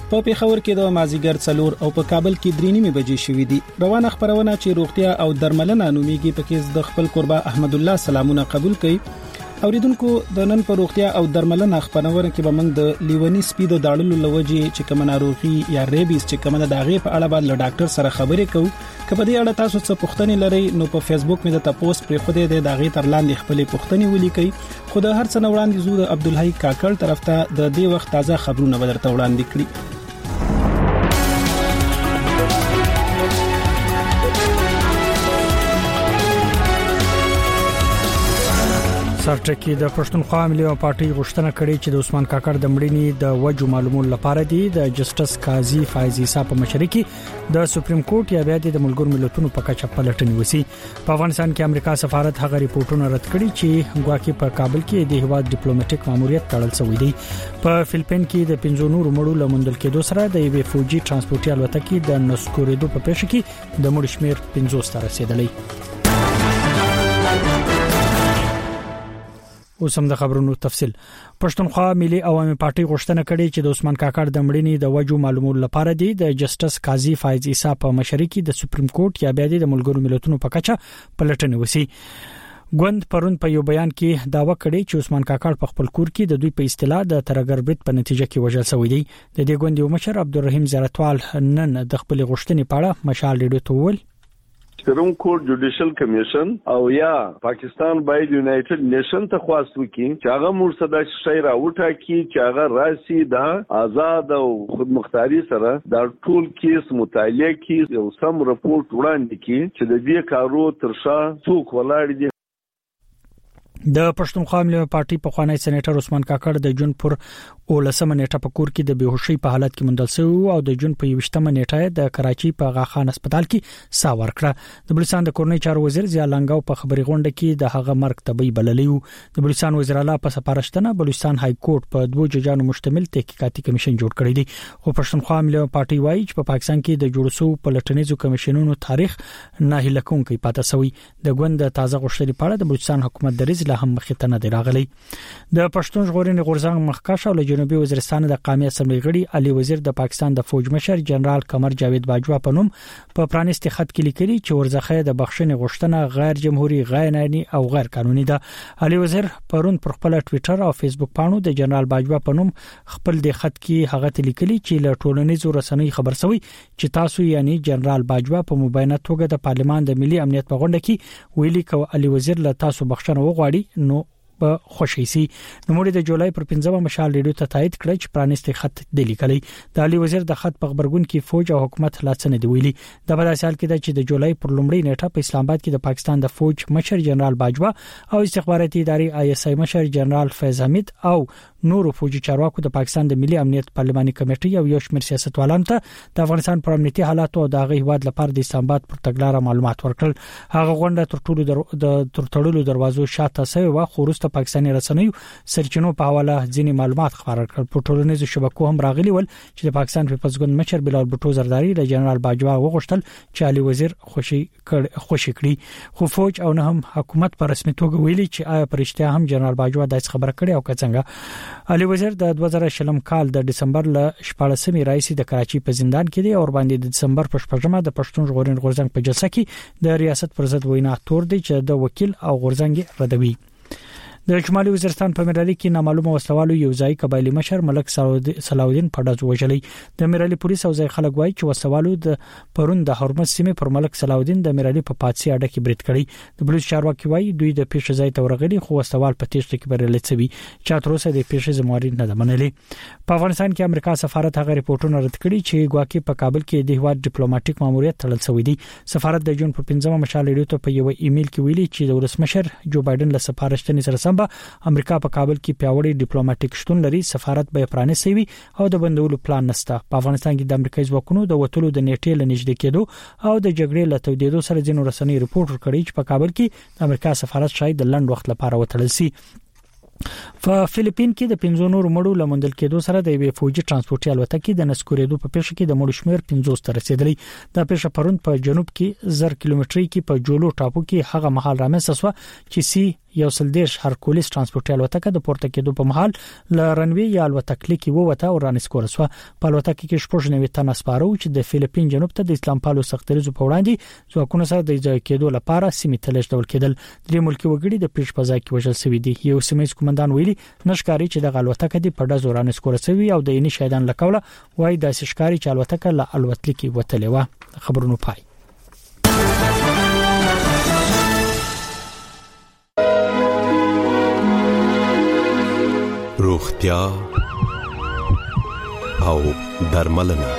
په پیښور کې د مازیګر 4 او په کابل کې 3:30 بجې شوې دي. روانه خبرونه چې روغتیا او درملنه نوميږي پکې د خپل قربا احمد الله سلامونه قبول کړي. اوریدونکو د نن په روغتیا او درملنه خبرونه کې به موږ د لیونی سپیدو داړلو لوجي چې کوم ناروغي یا ریبیس چې کوم د داغه په اړه باید له ډاکټر سره خبرې کوو. کله دې اړه تاسو څه پوښتنې لرئ نو په فیسبوک مې د تاسو پر خوده د داغه تر لاندې خپلې پوښتنې ولیکئ. خو د هر څه نه وړاندې زو د عبدالحی کاکړ طرف ته د دې وخت تازه خبرونه ورته وړاندې کړي. سرټکی د پښتونخوا ملي پارټي غوښتنه کړې چې د عثمان کاکړ د مړینې د وجو معلومول لپاره دی د جسټس قاضي فایز عیسی په مشرۍ کې د سپریم کورټ یا بیا د ملګرو ملتونو په کچه پلټنې وسی. په افغانستان کې امریکا سفارت هغه ریپورتونه رد کړي چې ګواکې په کابل کې د هیواد ډیپلوماټیک ماموریت تړل شوی دی. په فلیپین کې د 5 نور مړو لمندل کېدو سره د یوې فوجي ترانسپورتي الوتکې د نسکورېدو په پیښه کې د مړو شمیر 50 ته رسیدلی. اوس هم د خبرونو تفصیل. پښتونخوا ملي عوامي پارټي غوښتنه کړې چې د عثمان کاکړ د مړینې د وجو معلومول لپاره دی د جسټس قاضي فایز عیسی په مشرۍ کې د سپریم کورټ یا بیا د ملګرو ملتونو په کچه پلټنې وسی. ګوند پرون په یو بیان کې داوا کړې چې عثمان کاکړ په خپل کور کې د دوی په اصطلاح د ترګربت په نتیجه کې وژل شوی دی. د دې ګوند یو مشر عبدالرحیم زرتوال نن د خپل غوښتنې په اړه مشال ریډیو ته وویل سپریم کورټ جوډیشل کمیشن او یا پاکستان باید یونایټډ نیشن ته خواست وکړي چې هغه مرصدا شي راوټا کی چې هغه راسي د آزاد او خودمختاري سره د ټول کیس مطالعه کی یو سم رپورټ وړاندې کی چې د دې کارو ترشا څوک ولاړ دي. د پښتونخوا ملي پارټي په خوانی سېنیټر عثمان کاکړ د جون پر 19 نیټه په کور کې د بیهوشي په حالت کې مندل شو او د جون په 20 نیټه د کراچي په غاخان هسپتال کې سا ورکړه. د بلوچستان د کورنۍ چارو وزیر ضیا لنګاو په خبري غونډه کې د هغه مرګ طبي بللیو. د بلوچستان وزیر اعلی په سپارښتنه بلوچستان های کورټ په 2 ججانو مشتمل تحقیقاتي کمیشن جوړ کړی دی. خو پښتونخوا ملي پارټي وایي چې په پاکستان کې د جوړ شو پلټنیزو کمیشنونو تاریخ نه هلکونکي پاتې شوی. د ګوند تازه غوښتنې په اړه د بلوچستان حکومت د رضا هم مخته نه دی راغلی. د پښتون ژغورنې غورځنګ مخکښ او جنوبي وزیرستان د قومي اسمبلی غړي علي وزیر د پاکستان د فوج مشر جنرال قمر جاوید باجوا په نوم په پرانیستي خط کې لیکلي چې ورزخه د بخښنې غوښتنه غیر جمهوریت، غیر آئینی او غیر قانوني ده. علي وزیر پرون پر خپل ټوئیټر او فیسبوک پاڼو د جنرال باجوا په نوم خپل د خط کې هغه لیکلي چې له ټولنیزو رسنیو خبر شوی چې تاسو یعنی جنرال باجوا په مبینه توګه د پارلمان د ملي امنیت په غونډه کې ویلي چې علي وزیر له تاسو بخښنه وغواړي نو په خوشی سي. نو موږ د جولای پر 15 مشال ریډیو ته تایید کړ چې پرانیستي خط د لیکلي د علي وزیر د خط په خبرګون کې فوج او حکومت لاڅنه دی ویلي. د په داسې حال کې چې د جولای پر لومړۍ نیټه په اسلام آباد کې د پاکستان د فوج مشر جنرال باجوا او استخباراتي ادارې آی اس آی مشر جنرال فیض حمید او نورو فوجي چارواکو د پاکستان د ملي امنیت پارلماني کمیټې او یو شمېر سیاستوالانو ته د افغانستان پر امنیتي حالات او د هیواد لپاره د اسلام آباد پر تګلارې معلومات ورکړل. هغه غونډه تر ټولو تړلو دروازو شاته سوی و خو وروسته پاکستاني رسنیو سرچینو په حواله ځینې معلومات خبر کړل. په ټولنیزو شبکو هم راغلي ول چې د پاکستان پیپلز ګوند مشر بلال بوټو زرداری د جنرال باجوا وغوښتل چې علي وزیر خوشي کړي. خو فوج او نه هم حکومت په رسمي توګه ویلي چې آیا پرشتیا هم جنرال باجوا داسې خبره کړې او څنګه. علي وزیر د 2020 کال د دسمبر ل 14 رئیس د کراچي په زندان کې دی او باندې د دسمبر په 15 د پښتون ژغورنې غورځنګ په جلسه کې د ریاست پر ضد وینا تور دی چې د وکیل او غورځنګ ردوي. د شمالي وزیرستان په میرالي کې نامعلومه وسلوالو یو ځای قبایلی مشر ملک صلاحالدین پډاز وژلی. د میرالي پولیس او ځای خلک وایي چې وسلوالو د پرون د هرمز سیمې پر ملک صلاحالدین د میرالي په پاتسي اډه کې برید کړی. د پولیس چارواکي وایي دوی د پیښې ځای ته ورغلي خو وسلوال په تیښته کې بریالي شوی چې تر اوسه د پیښې ذمہواری نه ده منلې. په افغانستان کې امریکا سفارت هغه ریپورتونه رد کړي چې ګواکې په کابل کې د هیواد ډیپلوماټیک ماموریت تړل شوی دی. سفارت د جون په 15 مشال ریډیو ته په یو ایمیل کې ویلي چې د ولسمشر جو بایدن له سفارښتنې سره سم به امریکا په کابل کې پیاوړی ډیپلوماټیک شتون لري. سفارت به پرانیسي وي او د بندولو پلان نشته. په افغانستان کې د امریکایي ځواکونو د وټلو د نیټې لنیږدې کېدو او د جګړې له تودېدو سره ځینو رسنۍ ریپورت کړي چې په کابل کې د امریکا سفارت شاید د لنډ وخت لپاره وتړل شي. په فلیپین کې د 5 نور مړو لمندل کېدو سره د یوې فوجي ترانسپورتي الوتکې د نسکورېدو په پیښه کې د مړو شمیر 50 ته رسیدلی. دا پیښه پرون په جنوب کې 1000 کیلومتري کې په جولو ټاپو کې هغه مهال رامنځته شوه چې سی یو سلدیش هرکولیس ترانسپورټي الوتکه د پورته کېدو په مهال ل رنوي یا الوتکې کې ووته او رانسکور شو. په الوتکه کې شپږ نوي تن سپارو چې د فلیپین جنوب ته د اسلام پالو سختریزو په وړاندې ځواکونو سره د ځای کېدو لپاره سیمې ته لېږدول کېدل. درې ملکی وګړي د پیښ په ځای کې وژل شوي دي. یو سیمه کمانډان ویلي نشکاري چې د الوتکه د په ډزو رانسکور شوی او د عیني شهیدان لکوله وای د شکاري چې الوتکه له الوتلې کې وتلې و. خبرونو پای. روغتیا او درملنه.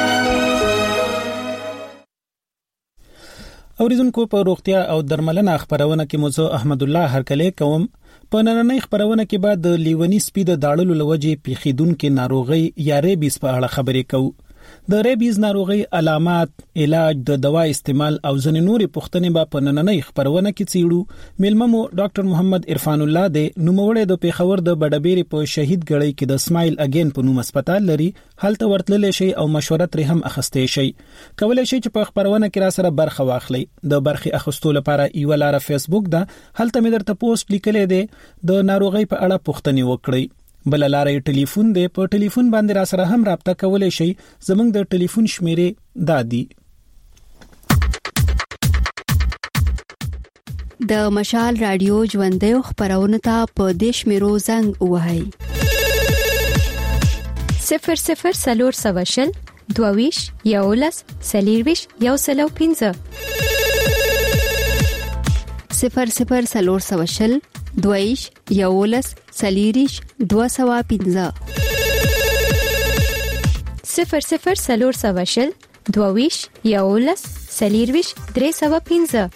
اوریدونکو په روغتیا او درملنه خبرونه کې موضوع احمد الله هرکلی کوم. په نننۍ خبرونه کې بعد د لیونی سپید داړلو لوجې پیخیدونکو ناروغي یا ریبیز په اړه خبرې کوو. د ریبیز ناروغي علامات، علاج، د دوا استعمال او ځینې نورې پوښتنې به په نننۍ خبرونه کې څیړو. ملممو ډاکټر محمد عرفان الله د نوموړی د پیښور د بډبېری په شهید ګړی کې د اسماعیل اگین په نوم هسپتال لري. هلته ورتللی شي او مشوره ترې هم اخستې شي. کولای شي چې په خبرونه کې را سره برخه واخلي. د برخه اخستو لپاره یو لاره فیسبوک ده، هلته مې درته پوسټ لیکلې ده د ناروغي په اړه پوښتنې وکړئ. بل لاره ټلیفون دی، په ټلیفون باندې را سره هم رابطه کولای شي. زموږ د ټلیفون شمیرې دادي. د مشال رادیو ژوندۍ خبرونه ته په دیش میرو زنګ وهاي 00 سلور سواشل دوویش یولس سلیرویش یوسلو 15 00 سلور سواشل دویش یولس سلیریش 215 00 سلور سواشل دوویش یولس سلیرویش 315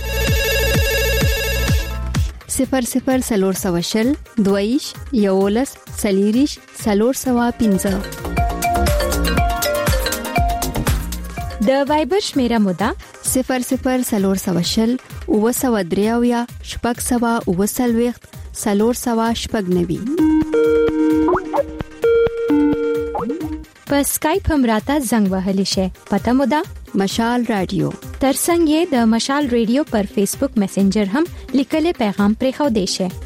00 سلور سواشل دویش یولس سلیریش 315 د وایبر شمیره مودا 00 سلور سواشل او سوادریاویا شپږ سوا او سلويخت سلور سوا شپږ نوي. په سکایپ هم راته زنګ وهلی شي. پته مودا مشال رادیو. ترڅنګ یې د مشال رادیو پر فیسبوک میسنجر هم لیکلي پیغام پرې خو دی شي.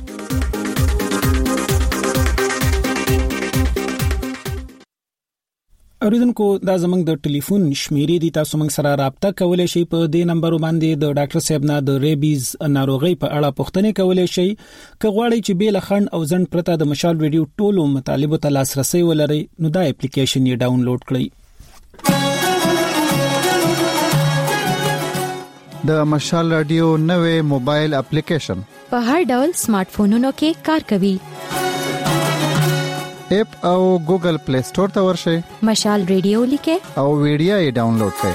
اوریدونکو دا زمنګ د ټلیفون شمیرې دي، تاسو موږ سره رابطه کولای شئ. په دې نمبر باندې د ډاکټر صاحب نه د ریبیز ناروغي په اړه پوښتنه کولای شئ. که غواړئ چې بیل خند او ځند پرته د مشال ریډیو ټولو مطالبو ته لاسرسي ولرئ، نو دا اپلیکیشن یې ډاونلوډ کړئ. د مشال رادیو نوې موبایل اپلیکیشن په هر ډول سمارټ فونونو کې کار کوي. اپ او ګوګل پلی سٹور ته ورشئ. مشال ریډیو لیکه او ویډیو یې ډاونلوډ کړئ.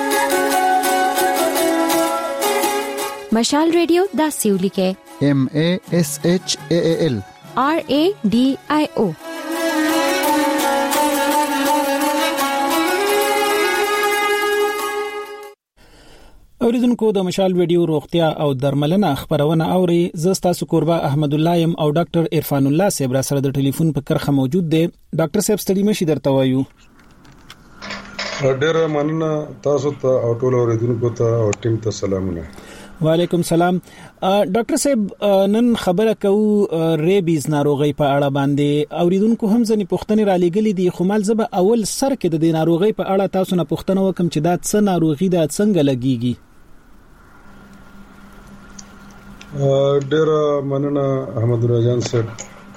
مشال ریډیو دا سیو لیکه MASHAAL RADIO. اوریدونکو د مشال ویډیو روغتیا او درملنه خبرونه اوري. زستا سکوربا احمد الله يم او ډاکټر عرفان الله صاحب را سره د ټلیفون په کرخه موجود دي. ډاکټر صاحب ستړي مشي درته وایو. ډېر مننه تاسو ته او ټول اوریدونکو ته او ټیم ته سلامونه. وعلیکم سلام. ډاکټر صاحب نن خبره کوو ریبیز ناروغي په اړه باندې. اوریدونکو هم ځنې پوښتنې را لګلې دي، خو مال زبه اول سر کې د دې ناروغي په اړه تاسو نه پوښتنه وکم چې دا څه ناروغي ده، څنګه لګيږي. ډېر مننه احمد راجان صاحب.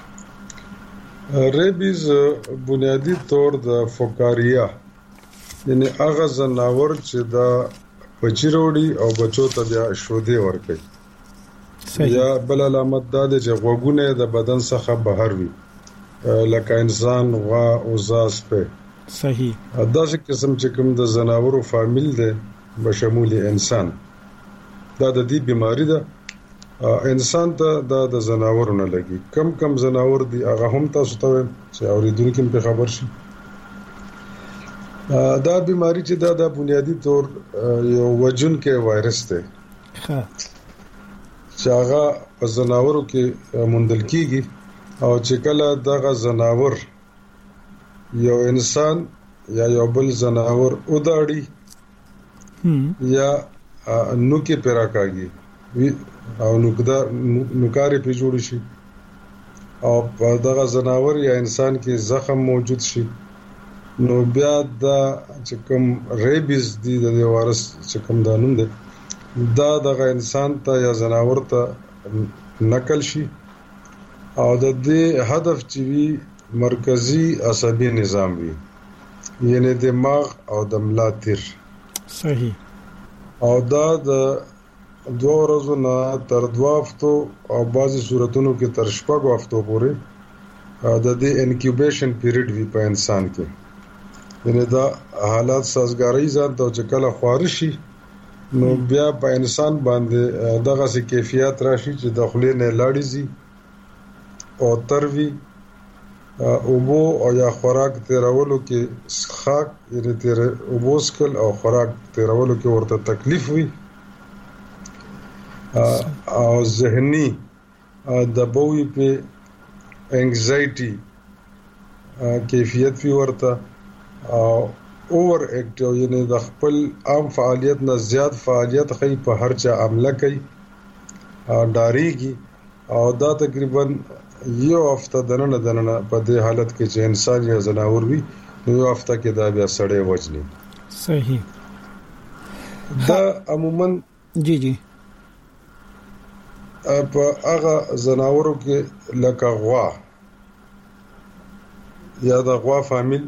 ریبیز بنیادی طور د فوکاریا یعنی هغه زناور چې دا بچی وروړي او بچو ته بیا شودې ورکوي. یا بل علامت دا ده چې غوګونه د بدن څخه بهر وي، لکه انسان، غوا او زاس په. صحیح. دا چې قسم چې کوم د زناورو فامیل ده بشمول انسان، دا د دې بیماری ده. انسان ته د زناورو نه لګي. کم زناور دي هغه هم تاسو ته چې اوریدونکو په خبر شي. دا بیماری چې دا د بنیادی طور یو وژونکی وایرس دی چې هغه په زناورو کې موندل کیږي، او چې کله دغه زناور یو انسان یا یو بل زناور وداړي یا نو کې پیرا کاږي او نوکاري په جوړ شي او په دغه زناور یا انسان کې زخم موجود شي نو بیا دا چې کوم ریبیز دی د وایرس چې کوم دانوم دی دا دغه انسان ته یا زناور ته نقل شي او د دې هدف چې وی مرکزی عصبي نظام وي یعنی دماغ او د ملا تیر صحیح او دا د 2 ورځو نه تر 2 هفتو او بعضی صورتونو کې تر 6 هفتو پورې د دې انکیوبیشن پیریډ وی په انسان کې یعنی دا حالات سازګاری ځان ته چې کله خوارشي نو بیا په انسان باندې دغه سي کیفیت راشي چې د خلې نه لاړېږي او تروي او بو او یا خوراک تیرولو کې خاک یعنی تیر او بوسکل او خوراک تیرولو کې ورته تکلیف وي او ذهني د بوي په انګزایټي کیفیت وی ورته او اوور اکټیو یعنی د خپل عام فعالیت نه زیات فعالیت خې په هر چا عمله کوي ډاریږي او دا تقریبا یو هفته دننه په دې حالت کې چې انسان یا زناور وي یو هفته کې دا بیا سړی وجني صحیح دا عموما جی په هغه زناورو کې لکه غوا یا د غوا فامیل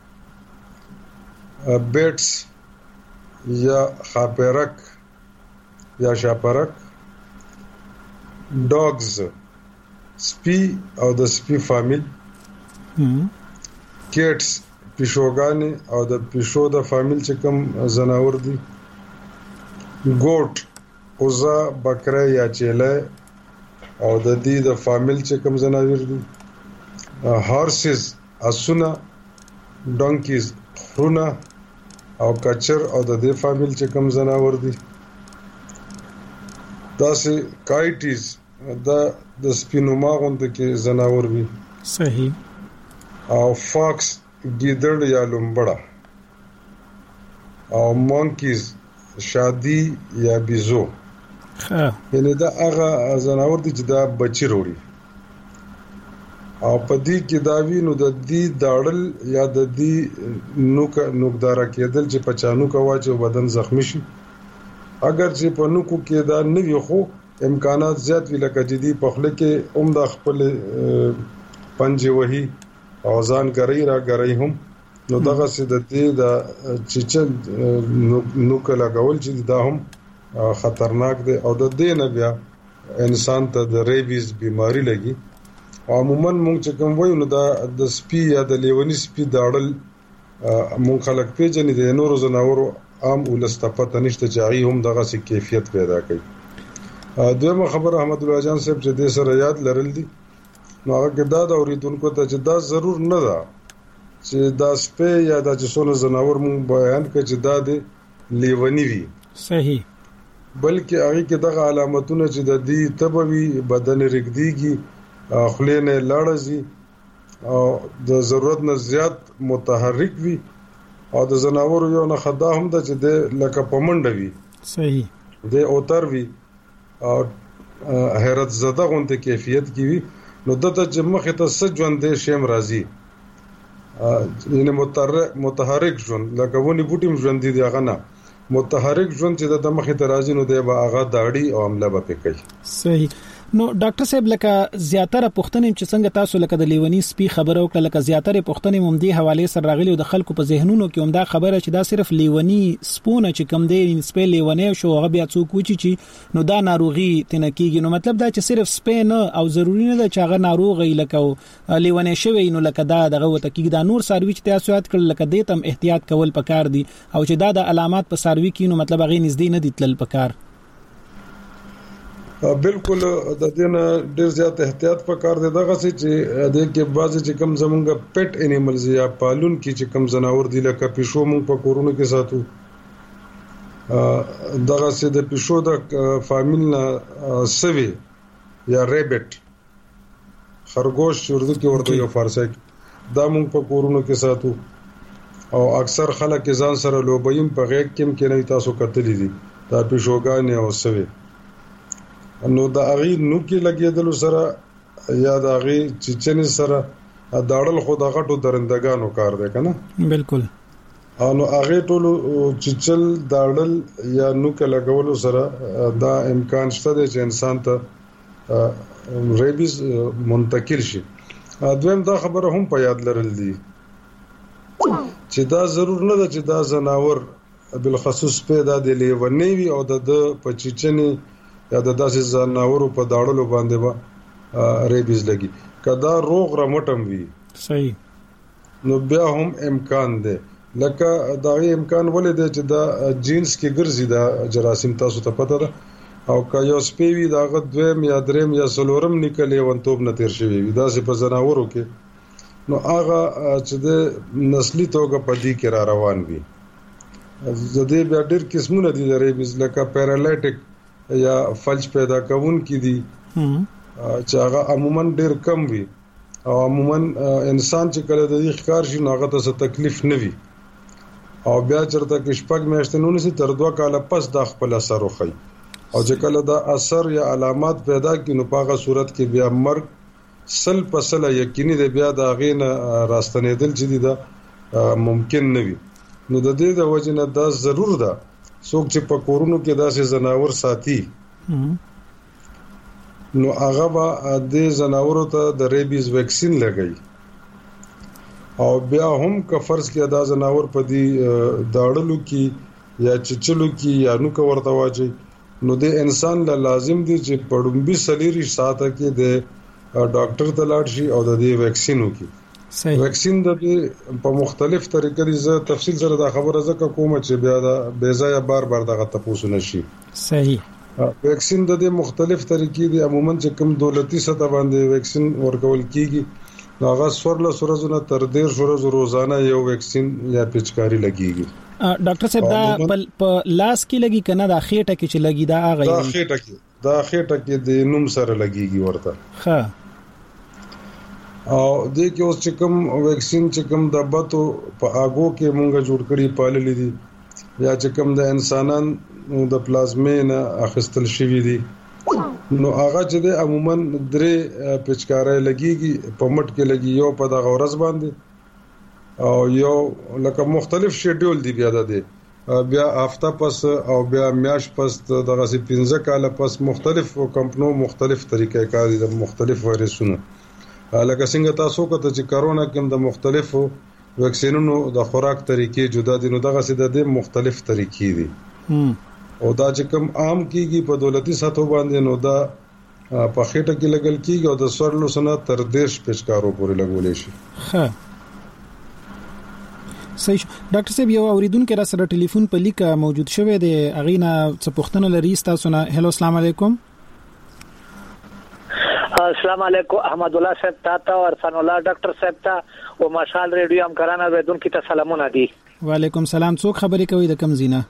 بیټس یا خاپرک یا شاپرک ډاګز سپی او د سپی فامیل کیټس پیشوګانی او د پیشو د فامیل چې کوم زناور دي ګوټ اوزا بکره یا چیله او د دې د فامیل چې کوم زناور دي هارسز اسونه ډانکیز خرونه او کچر او د دې فامیل چې کوم زناور دي داسې کایټیز دا د سپینو ماغوند کې زناور وي صحیح او فاکس ګیدړ یا لومبړه او مونکیز شادي یا بیزو یعنی دا هغه زناور دي چې دا بچی وروړي او په دې کې دا وینو د دې داړل یا د دې نوکدارا کېدل چې په چانو کواچو بدن زخمی شي اگر چې په نوکو کې دا نه وي خو امکانات زیات وی لکه جدي په خله کې عمده خپل پنځه وਹੀ اوزان غړي را غړي هم نو دغه څه د دې د چچن نوک لګول چې دا هم خطرناک دی او د دې نه بیا انسان ته د ریبیز بیماری لګي عموما مونږ چې کوم وایو نو دا د سپی یا د لیونی سپی داړل مونږ خلک پیژنې د نورو زناورو عام ولستپت نشته چې هم دغه سي کیفیت پیدا کوي دویمه خبر احمد الله جان صاحب چې د سره یاد لرل دي نو هغه دا د اوریدونکو ته چې دا ضرور نه ده چې دا سپی یا د جسونو زناور مونږ بیان کړي چې دا د لیونی وي صحیح بلکې هغه کې دغه علامتونه چې د دې تبوي بدن رګديږي خلینه لاړځي او د ضرورت نه زیات متحرک وي او د زناور یو نه خدا هم د چې د لکه پمنډ وي صحیح د اوتر وي او حیرت زده غونته کیفیت کی وي نو دته چې مخه ته سجوند شیم راځي یعنی متحرک ژوند لکه ونی بوټیم ژوند دی هغه نه متحرک ژوند چې د مخه ته راځي نو د هغه داړي او عمله به کوي صحیح نو ډاکټر صاحب لکه زیاتره پښتنې چې څنګه تاسو لکه د لیونی سپی خبره وکړه لکه زیاتره پښتنې هم دې حواله سره راغلي او د خلکو په ذهنونو کې هم دا خبره چې دا صرف لیونی سپونه چې کم دی سپی لیونی شو هغه بیا څوک وچی چې نو دا ناروغي تنکیږي نو مطلب دا چې صرف سپی نه او ضروری نه ده چې هغه ناروغي لکه لیونی شوی نو لکه دا دغه وته کې دا نور ساروي چې تاسو یاد کړل لکه دې تم احتیاط کول پکار دي او چې دا د علامات په ساروي کې نو مطلب هغه نږدې نه دي تل پکار بالکل د دې نه ډیر زیات احتیاط پکار دی دغه چې د کې بعضی چې کم زمونږ پټ انیملز یا پالون کې چې کم زناور دي لکه پښو مونږ په کورونو کې ساتو دغه چې د پښو د فامیل نه سوي یا ریبټ خرګوش اردو کې ورته یو فارسی دا مونږ په کورونو کې ساتو او اکثر خلک ځان سره لوبیم په غیږ کې نه تاسو کتلې دي دا پښوګان او سوي نو د اغي نو کې لګیدل سره یا د اغي چچن سره داړل خو د غټو درندګانو کار دی کنه بالکل نو اغه ټول چچل داړل یا نو کې لګول سره دا امکان شته چې انسان ته ریبیز منتقل شي. دویم دا خبره هم په یاد لرل دي چې دا ضرور نه ده چې دا زناور بالخصوص پیدا دی لیونی وي او د پچچنی یا د داسې زناورو په داړلو باندې با ریبیز لګي. کدا روغ رمټم وي صحیح نو بیا هم امکان دی لکه دا امکان ولې دی چې دا جینز کې ګرځي دا جراثیم تاسو ته پته ده او که یو سپیوی داغه دویم یا دریم یا سلورم نکلې ونتوب نه تیر شوی وي دا سه په زناورو کې نو هغه چې د نسلی توګه په دې کې را روان وي. زده بیا ډېر قسمونه دي د ریبیز لکه پیرالایټیک یا فلج پیدا کوون کې دي چې هغه عموما ډېر کم وي او عموما انسان چې کله د دې ښکار شي نو هغه ته څه تکلیف نه وي او بیا چرته کې شپږ میاشتې نو نسی تر 2 کاله پس د خپل اثر وخی او چې کله دا اثر یا علامات پیدا کینو په هغه صورت کې بیا مرګ سل پسله یقیني دی بیا دا غینه راستنېدل چې دی دا ممکن نه وي. نو د دې د وجنه دا ضرور ده څوک چې په کورونو کې داسې زناور ساتي نو هغه به د زناورو ته د ریبیز ویکسین لګي او بیا هم که فرض کې دا زناور په دې داړلو کې یا چچلو کې یا نو کو ورته واچي نو د انسان له لازم دي چې پړمبي سلیری ساته کې د ډاکټر ته لاړ شي او د دې ویکسین وکړي. صحیح ویکسین د په مختلف طریقې زه تفصیل سره دا خبره زکه کوم چې بیا دا بیزایا بار دغه تاسو نشي. صحیح ویکسین د دې مختلف طریقې دي عموما چې کوم دولتي سطح باندې ویکسین ورکول کیږي هغه سورله سورزونه تر 1.5 ورځې روزانه یو ویکسین یا پیچکاری لګیږي. ډاکټر صاحب دا په لاس کې لګي کنه دا خېټه کې چې لګي دا هغه دا خېټه کې د نوم سره لګیږي ورته ها او د کې اوس چې کوم ویکسین چې کوم د باتو په اگو کې مونږه جوړ کړی پاللې دي یا چې کوم د انسانان د پلازمینه اخستل شوی دي نو هغه چې د عموما درې پیچکارې لګيږي په مټ کې لګي یو په دغه ورځ باندې او یو لکه مختلف شیډول دی بیا بیا هفته پس او بیا میاش پس دغه 15 کاله پس مختلف کمپنو مختلف طریقې کار دي د مختلف وایرسونو لکه څنګه تاسو کته چې کرونا کې د مختلفو ویکسینونو د خوراک طریقې جدا دي نو دغه سید د مختلف طریقې دي او دا چې کوم عام کیږي په دولتي سطح باندې نو دا په خېټه کې لګل کیږي او د سورلو سره تر 10 پیچکارو پورې لګول شي. ها صحیح. ډاکټر صاحب یو اوریدونکو را سره ټلیفون په لیکه موجود شوی دی اغینا څه پوښتنه لري تاسو نه. هلو السلام علیکم. السلام علیکم احمد الله صاحب تاسو او عرفان الله ډاکټر صاحب ته او مشال ریډیو هم کرانه ودونکو ته سلامونه دي. وعلیکم سلام. څوک خبرې کوي د کم زینه؟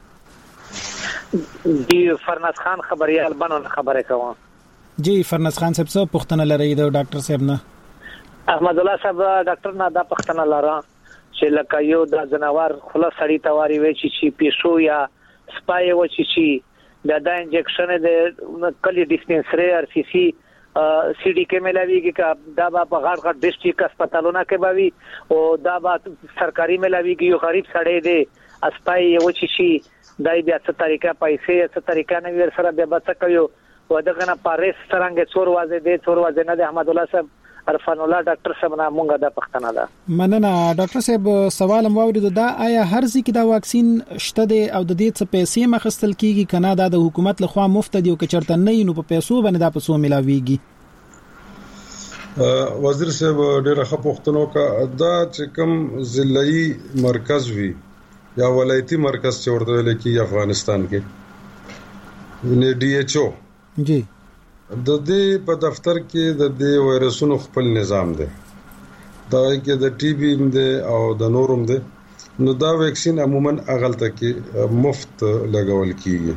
جی فرناز خان خبريال بنو خبره کوم. جی فرناز خان صاحب څه پوښتنه لري د ډاکټر صاحب نه؟ احمد الله صاحب ډاکټر نه دا پوښتنه لرم چې لکه یو د جنوار خلاص سړی تواري وي چې پیشو یا سپای و چې دا انجکشن د کلی ډیسپنسری ار سی سی سی ډي کې ملاويږي کا دا په غاړه ډیسټریکټ هسپتالونو کې باوي او دا سرکاري ملاويږي یو غریب سړی دی اسپای و چې دای بیا څه طریقه پیسې څه طریقه نه ور سره بیا بچ کوي و دغه نه پاریس څنګه څور واځي د څور واځي نه د احمد الله صاحب عرفان الله ډاکټر صاحب نه مونږه د پښتنه ده. مننه ډاکټر صاحب سوال مو اورید دا آیا هر ځکه دا واکسین شته دی او د دې څه پیسې مخستل کیږي کنه دا د حکومت لخوا مفت دی او کچرته نه نو په پیسو باندې دا پیسو ملاويږي؟ وزیر صاحب ډیره ښه پوښتنه کا دا چې کوم ضلعي مرکز وي یا ولایتي مرکز چې ورته ویل کی افغانستان کې نه ډي ایچ او جی د دې په دفتر کې د دې وایرسونو خپل نظام دی دا کې د ټي بي دی او د نورم دی نو دا ویکسین عموما اغلطه کې مفت لګول کیږي.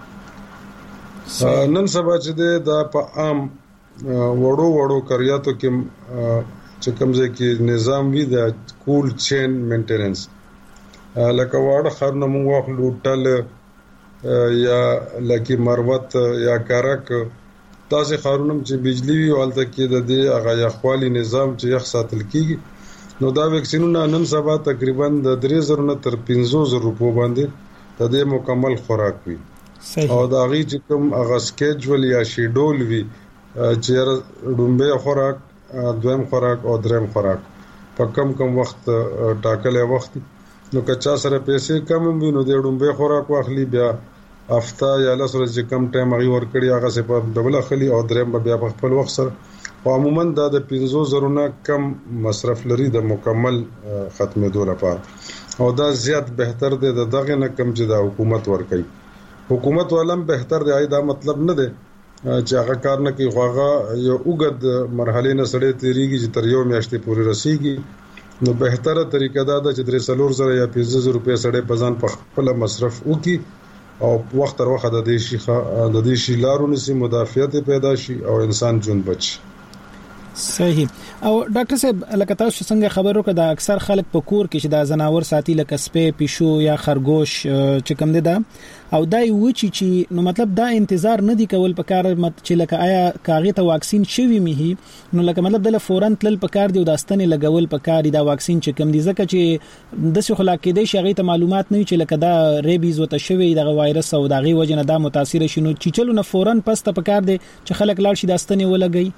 نن سبا چې دا په عام وړو کریاتو کې چې کومځه کې نظام وی د کول چین مینټیننس لکه واړه خرنه مونږ واخلو ټل یا لکه مروت یا کارک تاسو خارونم چې بجلی وی والته کې د دې هغه یخوالي نظام چې یخ ساتل کیږي نو دا ویکسینونه نن سبا تقریبا د 3000 نه تر 5000 روپو باندې د دې مکمل خوراک وي او دا غي چې کوم هغه سکیجول یا شیډول وي چې ډومبه خوراک دویم خوراک او دریم خوراک په کم وخت ټاکلې وخت نو کچا سره پیسې کم وي نو د ډومبه خوراک واخلي بیا افتا یا لسره چې کم ټایم غي ور کړی هغه سه په ډبل خلی او دریم بیا په خپل وخت سره او عموما دا د 50,000 نه کم مصرف لري د مکمل ختمېدو لپاره او دا زیات بهتر دی دغه نه کم چې د حکومت ور کوي حکومت ولم بهتر دی دا مطلب نه دی چې هغه کار نه کوي هغه یو وګد مرحله نه سړې تیریږي چې تر یو میاشتې پورې رسیږي نو بهتره طریقه دا ده چې 3,000 یا 50,000 روپیا سړې په ځان په خپل مصرف وکي او وخت تر وخت د دې شي لارو نسی مدافعت پیدا شي او انسان جون بچ صحیح او ډاکټر صاحب لکه تاسو څنګه خبرو کړه د اکثر خلک په کور کې چې د زناور ساتي لکه سپې پیشو یا خرګوش چې کوم دي دا او دای و چې نو مطلب دا انتظار نه دی کول په کار چې لکه آیا کاغې ته واکسین شوی میه نو لکه مطلب د فورن تل په کار دی او داستانه لګول په کار دی دا واکسین چې کوم دي ځکه چې د څه خلاق کې دی شغې ته معلومات نه چې لکه دا ریبیز وته شوی د وایرس او دغه وجنه دا متاثر شینو چې چلو نه فورن پس ته په کار دی چې خلک لاړ شي داستانه ولګي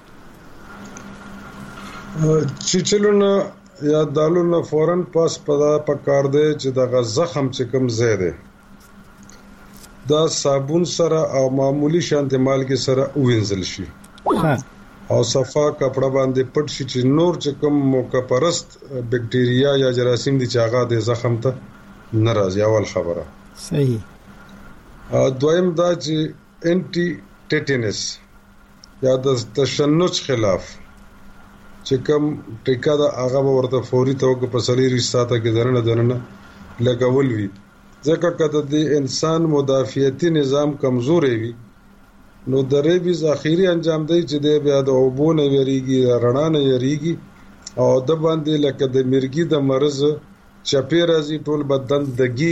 چیچلونه یا دالونه فورن پاس په کار دی چې دغه زخم چې کوم زیاده دا صابون سره او معمولی شانت مالګي سره وینځل شي او صفا کپڑا باندې پټ شي چې نور چې کوم موقع پرست بکټیریا یا جراثیم دي چې هغه د زخم ته ناراضي اول خبره صحیح دویم دا چې انټي ټیټینس یا د تشنج خلاف چې کوم ټیکا دا هغه ورته فوري توګه په سلیری ساته کې درنه لګول وي ځکه کله د انسان مدافعتي نظام کمزوري وي نو د ریبیز اخیری انجام دی چې د بیا د اوبونه وریږي رڼا نه یریږي او د باندې لکه د مرګي د مرز چپی راځي ټول بدن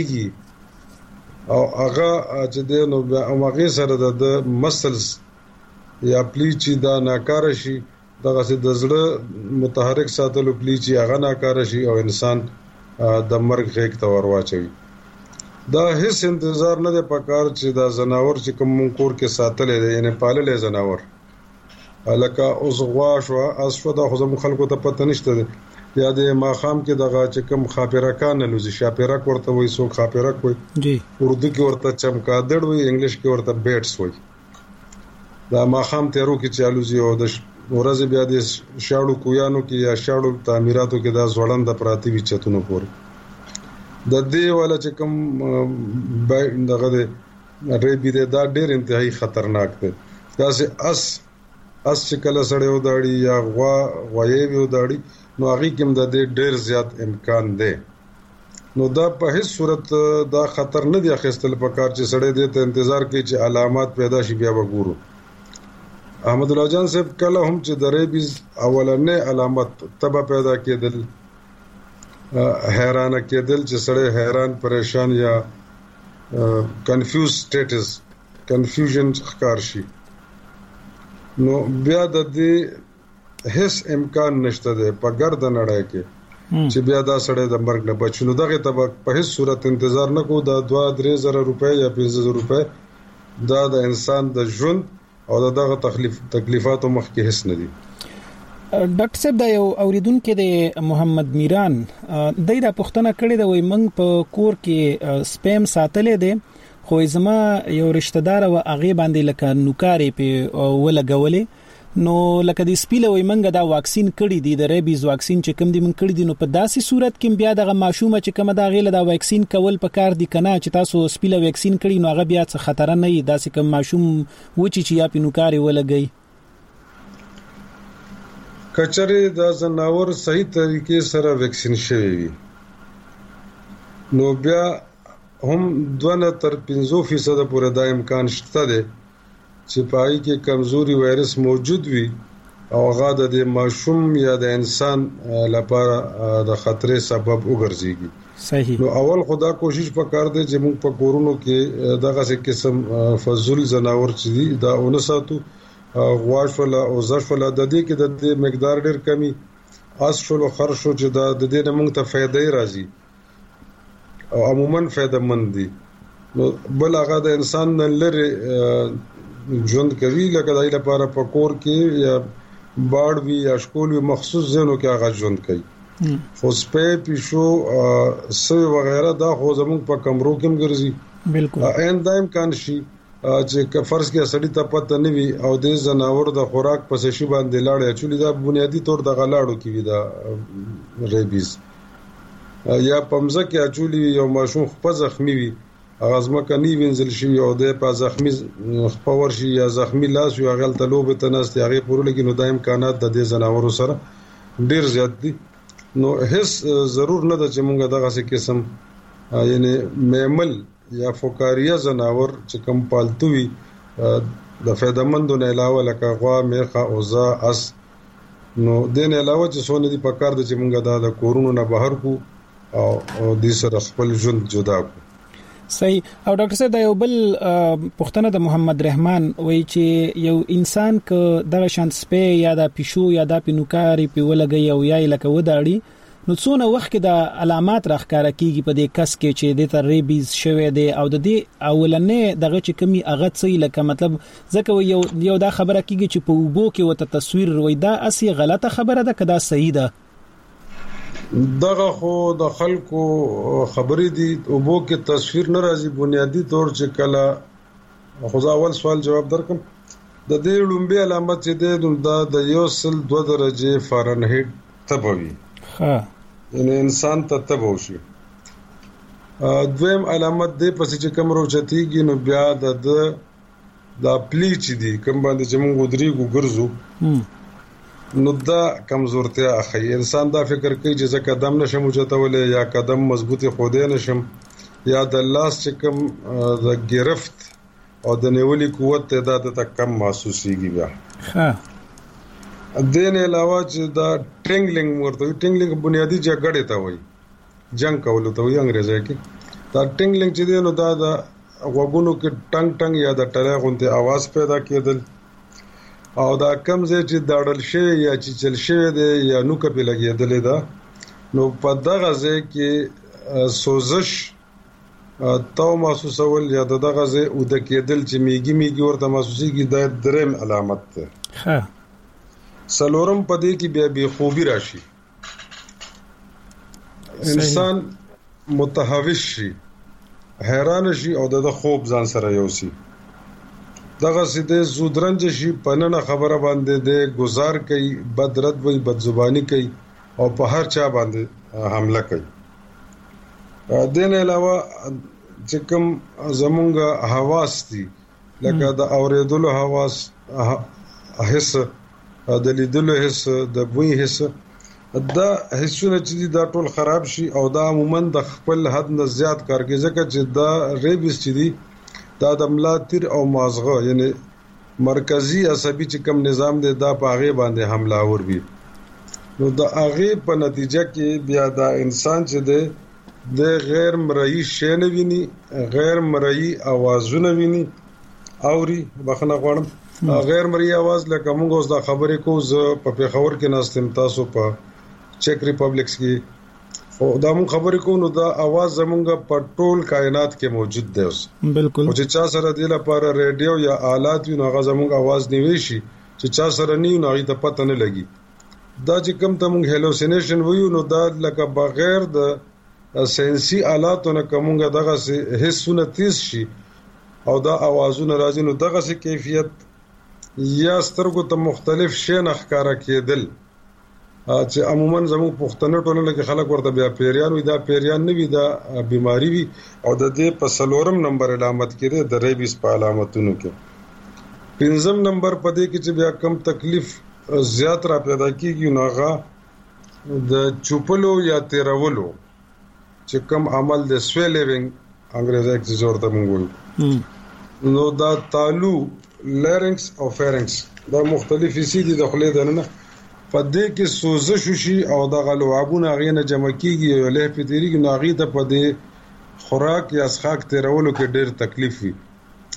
دګيږي او هغه چې د نو هغه سره د مسلز یا پلیچي دا ناکاره شي دغه سي د زړه متحرک ساتلو پلیچي هغه ناکاره شي او انسان د مرګ غېږ ته ورواچوي دا هیڅ انتظار نه دی پکار چې دا زناور چې کوم کور کې ساتلې دي یعنی پاللې زناور الکه اوس غوا شو اسفه دا خو زمو خلکو ته پته نشته دی یا د ماخام کې دغه چې کوم خاپیرکان لوزي شاپیرک ورته وای سو خاپیرک وای جی اردو کې ورته چمکادړ وای انګلیش کې ورته بیټس وای دا ماخام تیرو کې چالوزي او د ورځ بیا د شاړو کویانو کې یا شاړو تعمیراتو کې دا ځوړند پراتی وی چتونو پورې د دې ولا چې کوم دغه د ریبی دا ډېر انتهایی خطرناک دی دا سه اس چې کله سړیو داړي یا غوایي وداړي نو هغه کوم د دې ډېر زیات امکان دی نو دا په هیڅ صورت دا خطر نه دی اخیستل پکار چې سړی دې ته انتظار کوي چې علامات پیدا شي بیا وګورو احمد الله جان صاحب کله هم چې د ریبیز اولنې علامات تبه پیدا کېدل حیران کېدل چې سړی حیران پریشان یا کنفیوز سټیټس کنفیوژن ښکار شي نو بیا د دې هیڅ امکان نشته دی په ګرد نړۍ کې چې بیا دا سړی د مرګ نه بچ نو دغه ته په هیڅ صورت انتظار نه کو دا 2-3,000 روپے یا 5,000 روپے دا د انسان د ژوند او دغه تکلیفاتو مخ کې هیڅ نه دي ډاکټر صاحب دا یو اوریدونکو د محمد میران دای دا پښتنه کړی دا وای منګ په کور کې سپیم ساتلې دي خو زما یو رشتہ دار او هغه باندې لکه نوکارې په ولګولې نو لکه د سپیله وای منګ دا واکسین کړی دی د ریبیز واکسین چې کوم دی من کړی دی نو په داسې صورت کې بیا دغه ماشومه چې کوم دا غیله دا واکسین کول په کار دی کنه چې تاسو سپیله واکسین کړی نو هغه بیا څه خطر نه دی داسې کوم ماشوم و چې یا په نوکارې ولګي کچره دا زناور صحیح طریقې سره ویکسین شوی وي نو بیا هم 2 تر 50% پورې دا امکان شته دی چې پای کې کمزوري وایرس موجود وي او هغه د ماشوم یا د انسان لپاره د خطرې سبب وګرځي صحیح نو اول خدا کوشش وکړ دې چې موږ په کورونو کې دغه څه قسم فزول زناور چې دا اونساتو غواش ولا او زش ولا د دې کې د مقدار ډیر کمی اس شلو خرشو چې د دې نه موږ ته فائدې راځي او عموما فائدہ مند دي. بل هغه د انسان نه لري ژوند کوي لکه دای لپاره پکور کې یا باړ وی یا شکول وی مخصوص ځینو کې هغه ژوند کوي. خو سپې پیشو سوي وغیرہ دا خو زموږ په کمرو کې ګرځي بالکل ان دایم کان شي چې فرض کې سړی ته پته نه وي او د زناور د خوراک پسې شي باندې لاړ چولې دا بنیادی طور د غلاړو کې وي دا ریبیز یا پمزه کې اچولې یو ماشوم خپل زخمی وي اغازمه کني وینځل شي او د په زخمی خپور شي یا زخمی لاس یو غلطه لوب ته نست هغه پورل کې نو د امکانات د زناورو سره ډیر زیات دي. نو هیڅ ضرور نه ده چې مونږ دغه څه قسم یعنی میمل یا فوکاریا زناور چې کم پالتو وي د فائدمندو نه علاوه لکه غوا میخه اوزا اس نو دین علاوه چې سونه دي پکار د چې مونږ د کورونو نه بهر کو او د سره خپل ژوند جدا کو. صحیح. او ډاکټر صاحب دا یو بل پښتنه د محمد رحمان وایي چې یو انسان ک دغه شان سپې یا د پښو یا د پینوکاری په ولګي او یا لکه وداړي نو څونه وخت کې د علامات راخکاره کیږي په دې کس کې چې د ریبیز شوه دی او د دې اولنې دغه چې کمی اغه څه لکه مطلب ځکه یو دا خبره کیږي چې په وبو کې وته تصویر روي دا اسی غلطه خبره ده کدا صحیح ده؟ دغه خو د خلکو خبرې دي وبو کې تصویر ناراضي بنیادی طور چې کله خو اول سوال جواب درکم د دې لومبي علامت چې د 102 درجه فارنهایت تبوي یعنی انسان ته تبو شي. دویم علامت دی پس چې کوم روچتيږي نو بیا د پلیچ دي کوم باندې چې موږ ودرېګو ګرځو نو دا کمزورتیا اخی انسان دا فکر کوي چې زه قدم نشم اوچتولې یا قدم مضبوطی خوده نشم یا د لاس چې کوم د گرفت او د نیولې قوت ته د کم محسوسيږي بیا. دین علاوه چې دا ټینګلینګ ورته ټینګلینګ بنیادی جګړه ته وایي جنگ کول ته وایي انګریزي کې دا ټینګلینګ چې دی نو دا د غوګونو کې ټنګ ټنګ یا د ټلې غونته आवाज پیدا کېدل او دا کم ځای چې داړل شي یا چې چل شي دی یا نو کپی لګېدل دا نو په دغه ځای کې سوزش تو محسوسول یا دغه ځای او د کېدل چې میګي ورته محسوسيږي د دریم علامت ده. سلورم پدې کې بیا بے خوبي راشي انسان متهوش شي حیران شي او د خوب ځان سره یوسي دغه سیده زودرنج شي پننه خبره باندې د گزار کوي بدرد وي بدزبانی کوي او په هر چا باندې حمله کوي. دین علاوه چې کوم زمونږ حواس دي لکه د اوریدلو حواس حس د لیدلو حس د بوی حس دا حسونه چې دا ټول خراب شي او دا عموما د خپل حد نه زیات کار کوي ځکه چې دا ریبیس چې دی دا د ملاتیر او مازغه یعنی مرکزی عصبي چې کوم نظام دی دا په هغه باندې حمله ور وي نو دا هغه په نتیجه کې بیا دا انسان چې دی د غیر مرئی شی نه ویني غیر مرئی اوازونه ویني اوري بخنه غواړم غیر مرئی आवाज لکه موږ اوس دا خبرې کو ز په پیښور کې ناستم تاسو په چک ریپبلیکس کې او دا موږ خبرې کو نو دا आवाज زمونږ په ټول کائنات کې موجود دی اوس بالکل او چې چا سره د لپاره ریډیو یا آلات وي نو هغه زمونږ आवाज نیوي شي چې چا سره نه نو هغه ته پته نه لګي دا چې کوم ته موږ هلوسینیشن وایو نو دا لکه بغیر د ساينسي آلاتو نه کومه دغه حسونه تیز شي او دا आवाजونه راځي نو دغه څه کیفیت یا سترګو ته مختلف شی نه ښکارا کېدل چې عموما زموږ پښتنه ټولنه کې خلک ورته بیا پیریان وي دا پیریان نه وي دا بیماری وي او د دې په سلورم نمبر علامت کې د ریبیس په علامتونو کې پنځم نمبر په دې کې چې بیا کم تکلیف زیات را پیدا کیږي نو هغه د چوپلو یا تیرولو چې کم عمل د سویلینګ انګریزي کې زور ته مونږ نو دا تالو لارنکس او فارنکس دا مختلفې سیدي د خولې دننه په دې کې سوزش شي او د غلوابونه غینه جمع کیږي او له پتیریږي نو غي ته په دې خوراک یا اسخاک تیرولو کې ډېر تکلیف وي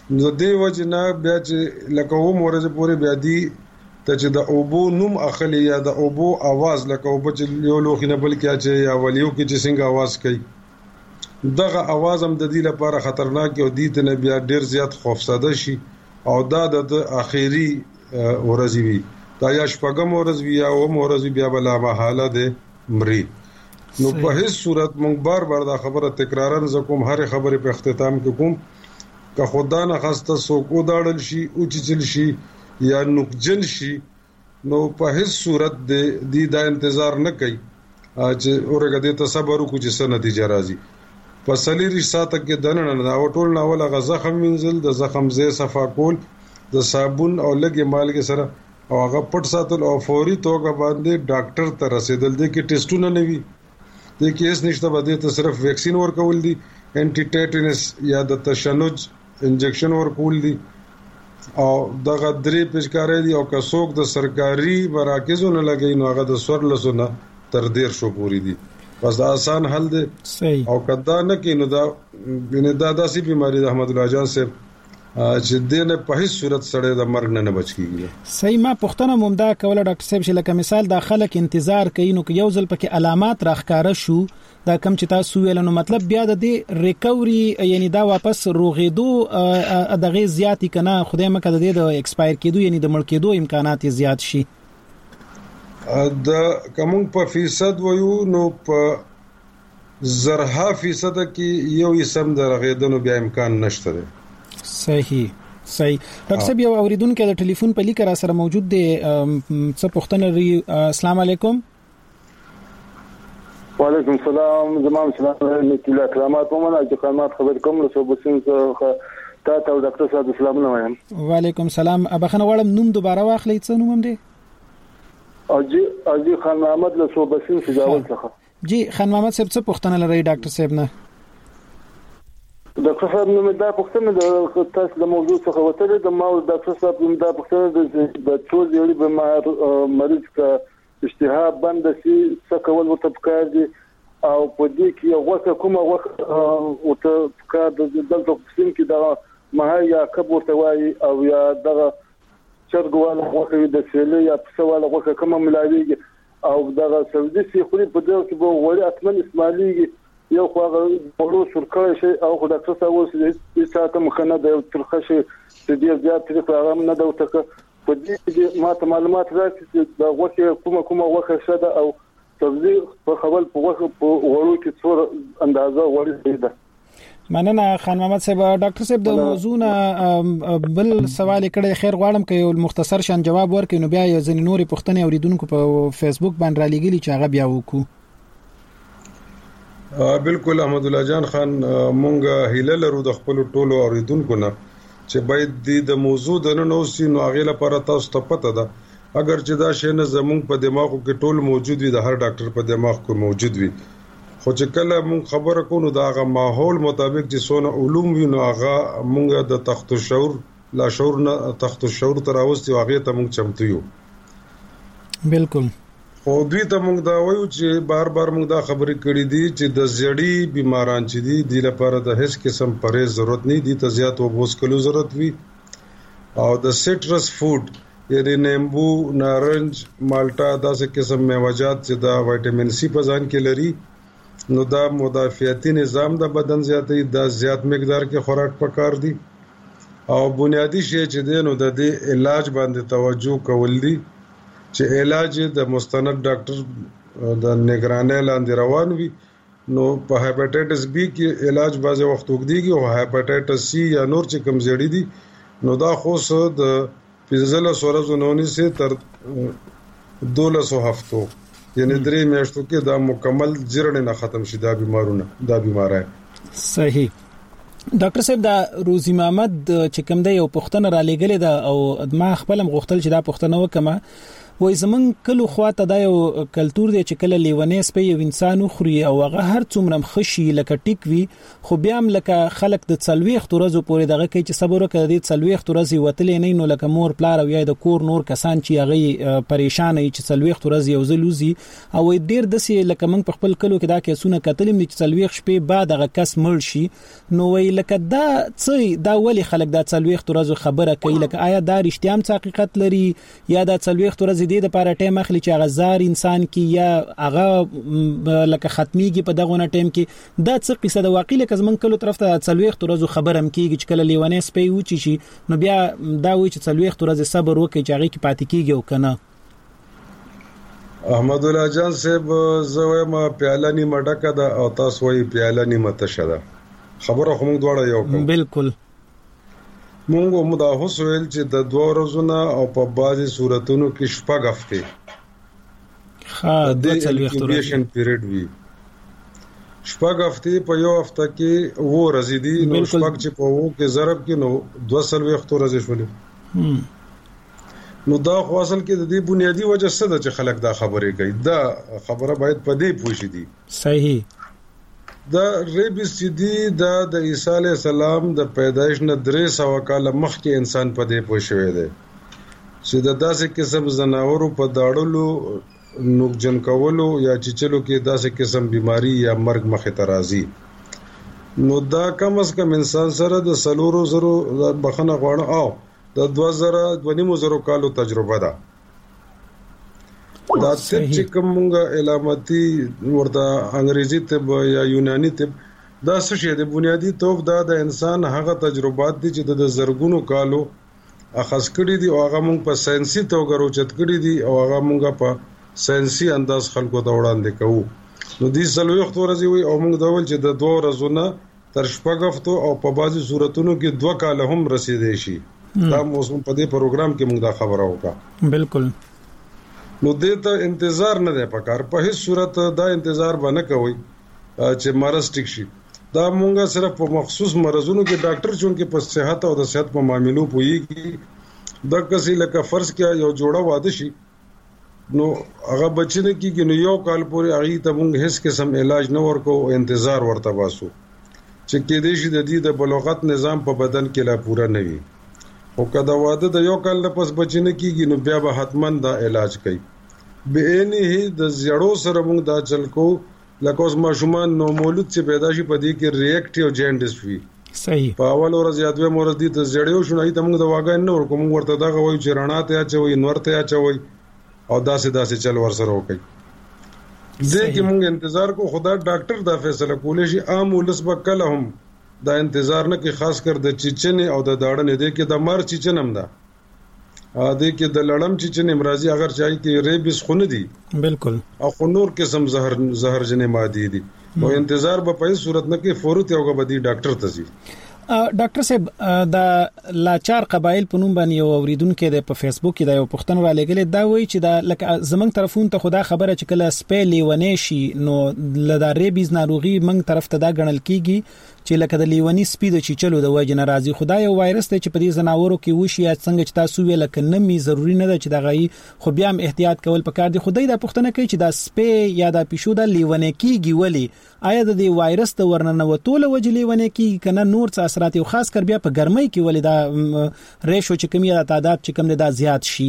نو دې وجنه بیا چې لکه و مورز پورې بیا دی ته چې د اوبو نوم اخلي یا د اوبو आवाज لکه اوبو چې یو لوخینه بل کې چې یا ولیو کې چې څنګه आवाज کوي دغه आवाज هم د دې لپاره خطرناک او دي ته بیا ډیر زیات خوفزده شي او دا د اخیری ورځ وي دا یا شپږم ورځ وي یا اوم ورځ بیا بلا محاله ده مري نو په هیڅ صورت مونږ بار بار دا خبره تکرارن زکوم هر خبره په اختتام کې کوم که خدا نه خسته سوکو داړل شي او چل شي یا نقجن شي نو په هیڅ صورت د دا انتظار نه کوي چې اورګه د تصبر کو چې سن نتیجه راځي په سلیری ساته کې دنه نه او ټول نه ولا زخم منزل د زخم زې صفا کول د صابون او لګي مالګه سره او هغه پټ ساتل او فوري توګه باندې ډاکټر ته رسیدل دي کې ټیسټونه نه وي د کیس نشته بده ته صرف ویکسین ورکول دي انټي ټیټنس یا د تشنج انجکشن ورکول دي او دغه درې پېچکارې دي او کڅوک د سرکاري مراکزو نه لګي نو هغه د سورلسونه تر 150 پوری دي بس دا آسان حل دی او کدا نه کینو دا داسې بیماری د احمد الله جان سے چې دنه په هیڅ صورت سره د مرګ نه بچ کیږي صحیح ما پښتنه ممدا کوله ډاکټر صاحب چې لکه مثال د خلک انتظار کوي نو یو ځل پکې علامات راخکاره شو دا کم چې تاسو ویل نو مطلب بیا د ریکوري یعنی دا واپس روغېدو دغه زیاتی کنه خدای مکه د ایکسپایر کېدو یعنی د مړ کېدو امکانات زیات شي د کوم په فیصد وایو نو په زرها فیصد کې یو اسم د رغېدنو بیا امکان نشته دی صحیح ډاکټر صاحب یو اوریدونکو د ټلیفون په لیکه را سره موجود دی څه پوښتنه لري السلام علیکم وعلیکم السلام زمام سلام نکیلا کرامات ومنه چې قامات خبر کوم له صوبسین څخه تا ته ډاکټر صاحب اسلام نه وایم وعلیکم السلام ابخنه وړم نوم دوباره واخلئ څه نوم هم دی اجي خان محمد له صوبسین سجاول څخه جی خان محمد صاحب څه پوښتنه لري ډاکټر صاحب نه ډاکټر صاحب نو دا پوښتنه د تاسو د موضوع څخه وته د ما ډاکټر صاحب دا پوښتنه د ټول یو به مریض کا اشتها بند سي څه کول ورته پکار دي او په دې کې یو وخت کومه وخت ورته پکار د دلته قسم کې دا مها یا کبور ته وای او یا دغه چرګواله وخت د سیلې یا پسواله وخت کومه ملاويږي او دغه سعودي سي خوري په دغه کې به وړي اتمن اسماعیلي یو خو ورو شرکای شي او ډاکټر صاحب اوس ساته مخنه د ترخه شي د دې زیات طریقه هغه نه دوته په دې کې ما معلومات راکړي چې دا وخت کومه وخت شته او تبلیغ په خپل په وخت په ورو کې څور اندازه وړي ده مننه خان محمد صاحب ډاکټر صاحب د موضوع بل سوال کړي خیر غواړم چې یو مختصر شان جواب ورکړي نو بیا یو ځین نوري پوښتنې اوریدونکو په فیسبوک باندې را لګیلي چې هغه بیا وکړو بالکل احمد الله جان خان مونږه هیله لرو د خپل ټولو اوریدونکو نه چې باید د موضوع د نن اوسې نو هغه لپاره تاسو ته پته ده اگر چې دا شی نه زمونږ په دماغو کې ټول موجود وي د هر ډاکټر په دماغ کې موجود وي خو چې کله مونږ خبره کوو دا هغه ماحول مطابق چې څونه علوم وي نو هغه مونږ د تخت الشعور لا شعور نه تخت الشعور تر اوسه هغه ته مونږ چمتو یو بالکل خو دوی ته مونږ دا وایو چې بار بار مونږ دا خبرې کړې دي چې د زړی بیماران چې دي د لپاره د هیڅ قسم پرهیز ضرورت نه دي ته زیات وبوس کولو ضرورت وي او د سټرس فود یعنی نیمبو نارنج مالټا داسې قسم میوه‌جات چې دا وټامین سی په ځان کې لري نو دا مدافعتي نظام د بدن زیاتې د زیات مقدار کې خوراک پکار دي او بنیادی شی چې دی نو د دې علاج باندې توجه کول دي چې علاج د مستند ډاکټر د نگرانۍ لاندې روان وي نو په هپاتایټس بی کې علاج بعضی وخت وګديږي او هپاتایټس سی یا نور چې کمزوري دي نو دا خو څه د 15 ورځې سه تر 12 هفتو یعنی 3 میاشتو کې دا مکمل جرړې نه ختم شي دا بیمارای صحیح ډاکټر صاحب دا روزي محمد چې کوم دی یو پښتنه را لګلې ده او ما خپل غوښتل چې دا پښتنه وکمه وای زمون کلو خواته دا یو کلچر دی چې کله لیونې سپي یو انسان خوري او هغه هر څومره خشي لکه ټیک وي خو بیا هم لکه خلک د څلويخ تورزو پورې دغه کوي چې صبر وکړي د څلويخ تورزي وتلې نه نو لکه مور پلار او یا د کور نور کسان چې هغه پریشان وي چې څلويخ تورزي او زلوزي او ډیر دسي لکه موږ په خپل کلو کې دا کیسونه کتلم چې څلويخ شپې بعد هغه کس مړ شي نو وی لکه دا څه دا ولی خلک دا څلويخ تورزو خبره کوي لکه آیا دا رښتیا هم حقیقت لري یا دا څلويخ تورزي د لپاره ټیم اخلي چې هغه زار انسان کې یا هغه لکه ختميږي په دغه ټیم کې دا څه قصه د واقعي لکه زمون کلو طرف ته څلويخ تورزو خبرم کیږي چې کله لیوانې سپي وچی شي نو بیا دا وی چې څلويخ تورزي صبر وکړي چې هغه کې پاتې کیږي او کنه احمد الله جان صاحب زوی ما پیاله نی مډکه دا او تاسو وی پیاله نی متشده خبره خو موږ دواړه یو کوم بالکل موږ مداحوس ویل چې د 2 ورځې او په بعضي صورتونو کې شپږ هفته د انکیوبیشن پیریډ وی شپږ هفته په یو هفته کې و ورځې دي نو شپږ چې په وو کې ضرب کې نو 200 ورځې شولې نو دا خو اصل کې د دې بنیادی وجه څه ده چې خلک دا خبرې کوي دا خبره باید په دې پوښي دي صحیح دا ریبس چې دی دا د عیسی علی السلام د پیدایش نه 300 کال مخکې انسان په دې پوښوي دی چې د داسې قسم زناورو په داړلو نوکجن کولو یا چچلو کې داسې قسم بیماری یا مرګ مخې ته راځي نو دا کم از کم انسان سره د 300 بخنه غواړي او د 2000 کالو تجربه ده دا چې کومه علامتي ورته انګریزي طب یا یوناني طب دا څه شی د بنیادی توپ دا د انسان هغه تجربات دي چې د زرګونو کالو اخص کړي دي او هغه موږ په ساينسي توګه روچت کړي دي او هغه موږ په ساينسي انداز خلکو ته وړاندې کوو نو دې څلويخ ورځې وي او موږ دا ول چې د 2 ورځې تر شپږ هفتو او په بعضي صورتونو کې 2 کال هم رسیدي شي دا موسم په دې پروګرام کې موږ دا خبره وکړه بالکل نو دې ته انتظار نه دی پکار په هیڅ صورت دا انتظار باندې کوي چې مرز ټیک شي دا موږ صرف په مخصوص مرزونو کې ډاکټر چون کې په صحت او د صحت په معاملو پويږي د کسي لکه فرض کې یو جوړه واده شي نو هغه بچنه کې نو یو کال پورې هغه ته موږ هیڅ قسم علاج نه ورکو انتظار ورته واسو چې کې دې شي د دې د بلوغت نظام په بدن کې لا پورا نه وي او کدا واده د یو کال پس بچنه کیږي نو بیا به حتمن دا علاج کوي به نه د زړو سره موږ دا چل کو لکه اوس ماشومان نو مولود چې پیدا شي په دې کې ریاکټیو جاندیس وي صحیح په اول ورځ یا دوه ورځ دي ته زړیو شنای ته موږ دا واګا نه ورکو موږ ورته دا غوي چې رڼا ته اچوي نور ته اچوي او داسې چل ور سره وکي دې کې موږ انتظار کو خدا ډاکټر دا فیصله کولې شي عام ولس بکله هم دا انتظار نه کې خاص کر د چچنې او د داړنې دې کې د مار چچنم ده دې کې د لړم چچنې امراضي اگر چای کې ریبس خونه دي بالکل او خنور قسم زهرجن مادي دي او انتظار به په صورت نه کې فورت یو غبدي ډاکټر ته زی ډاکټر صاحب د لاچار قبایل په نوم باندې یو اوریدونکو د په فیسبوک کې د یو پښتون را لګل دا وایي چې د لکه زمنګ طرفون ته خدا خبره چې کله سپېلی ونې شي نو لدا ریبیز ناروغي منګ طرف ته دا غنل کیږي چې لکه د لیونی سپي د چیچلو د وجه ناراضي خدای یو وایرس ته چې په دې زناورو کې وشي یا څنګه چې تاسو ویل کنه می ضروری نه ده چې د غي خو بیا هم احتیاط کول پکار دي خدای د پښتنه کوي چې د سپي یا د پښو د لیونی کیږي ولی آیا د دې وایرس ته ورننه وټول وجه لیونی کیږي کنه نور څه اثرات او خاص کر بیا په ګرمۍ کې ولی دا ریشو چې کمی د تعداد چې کم نه دا زیات شي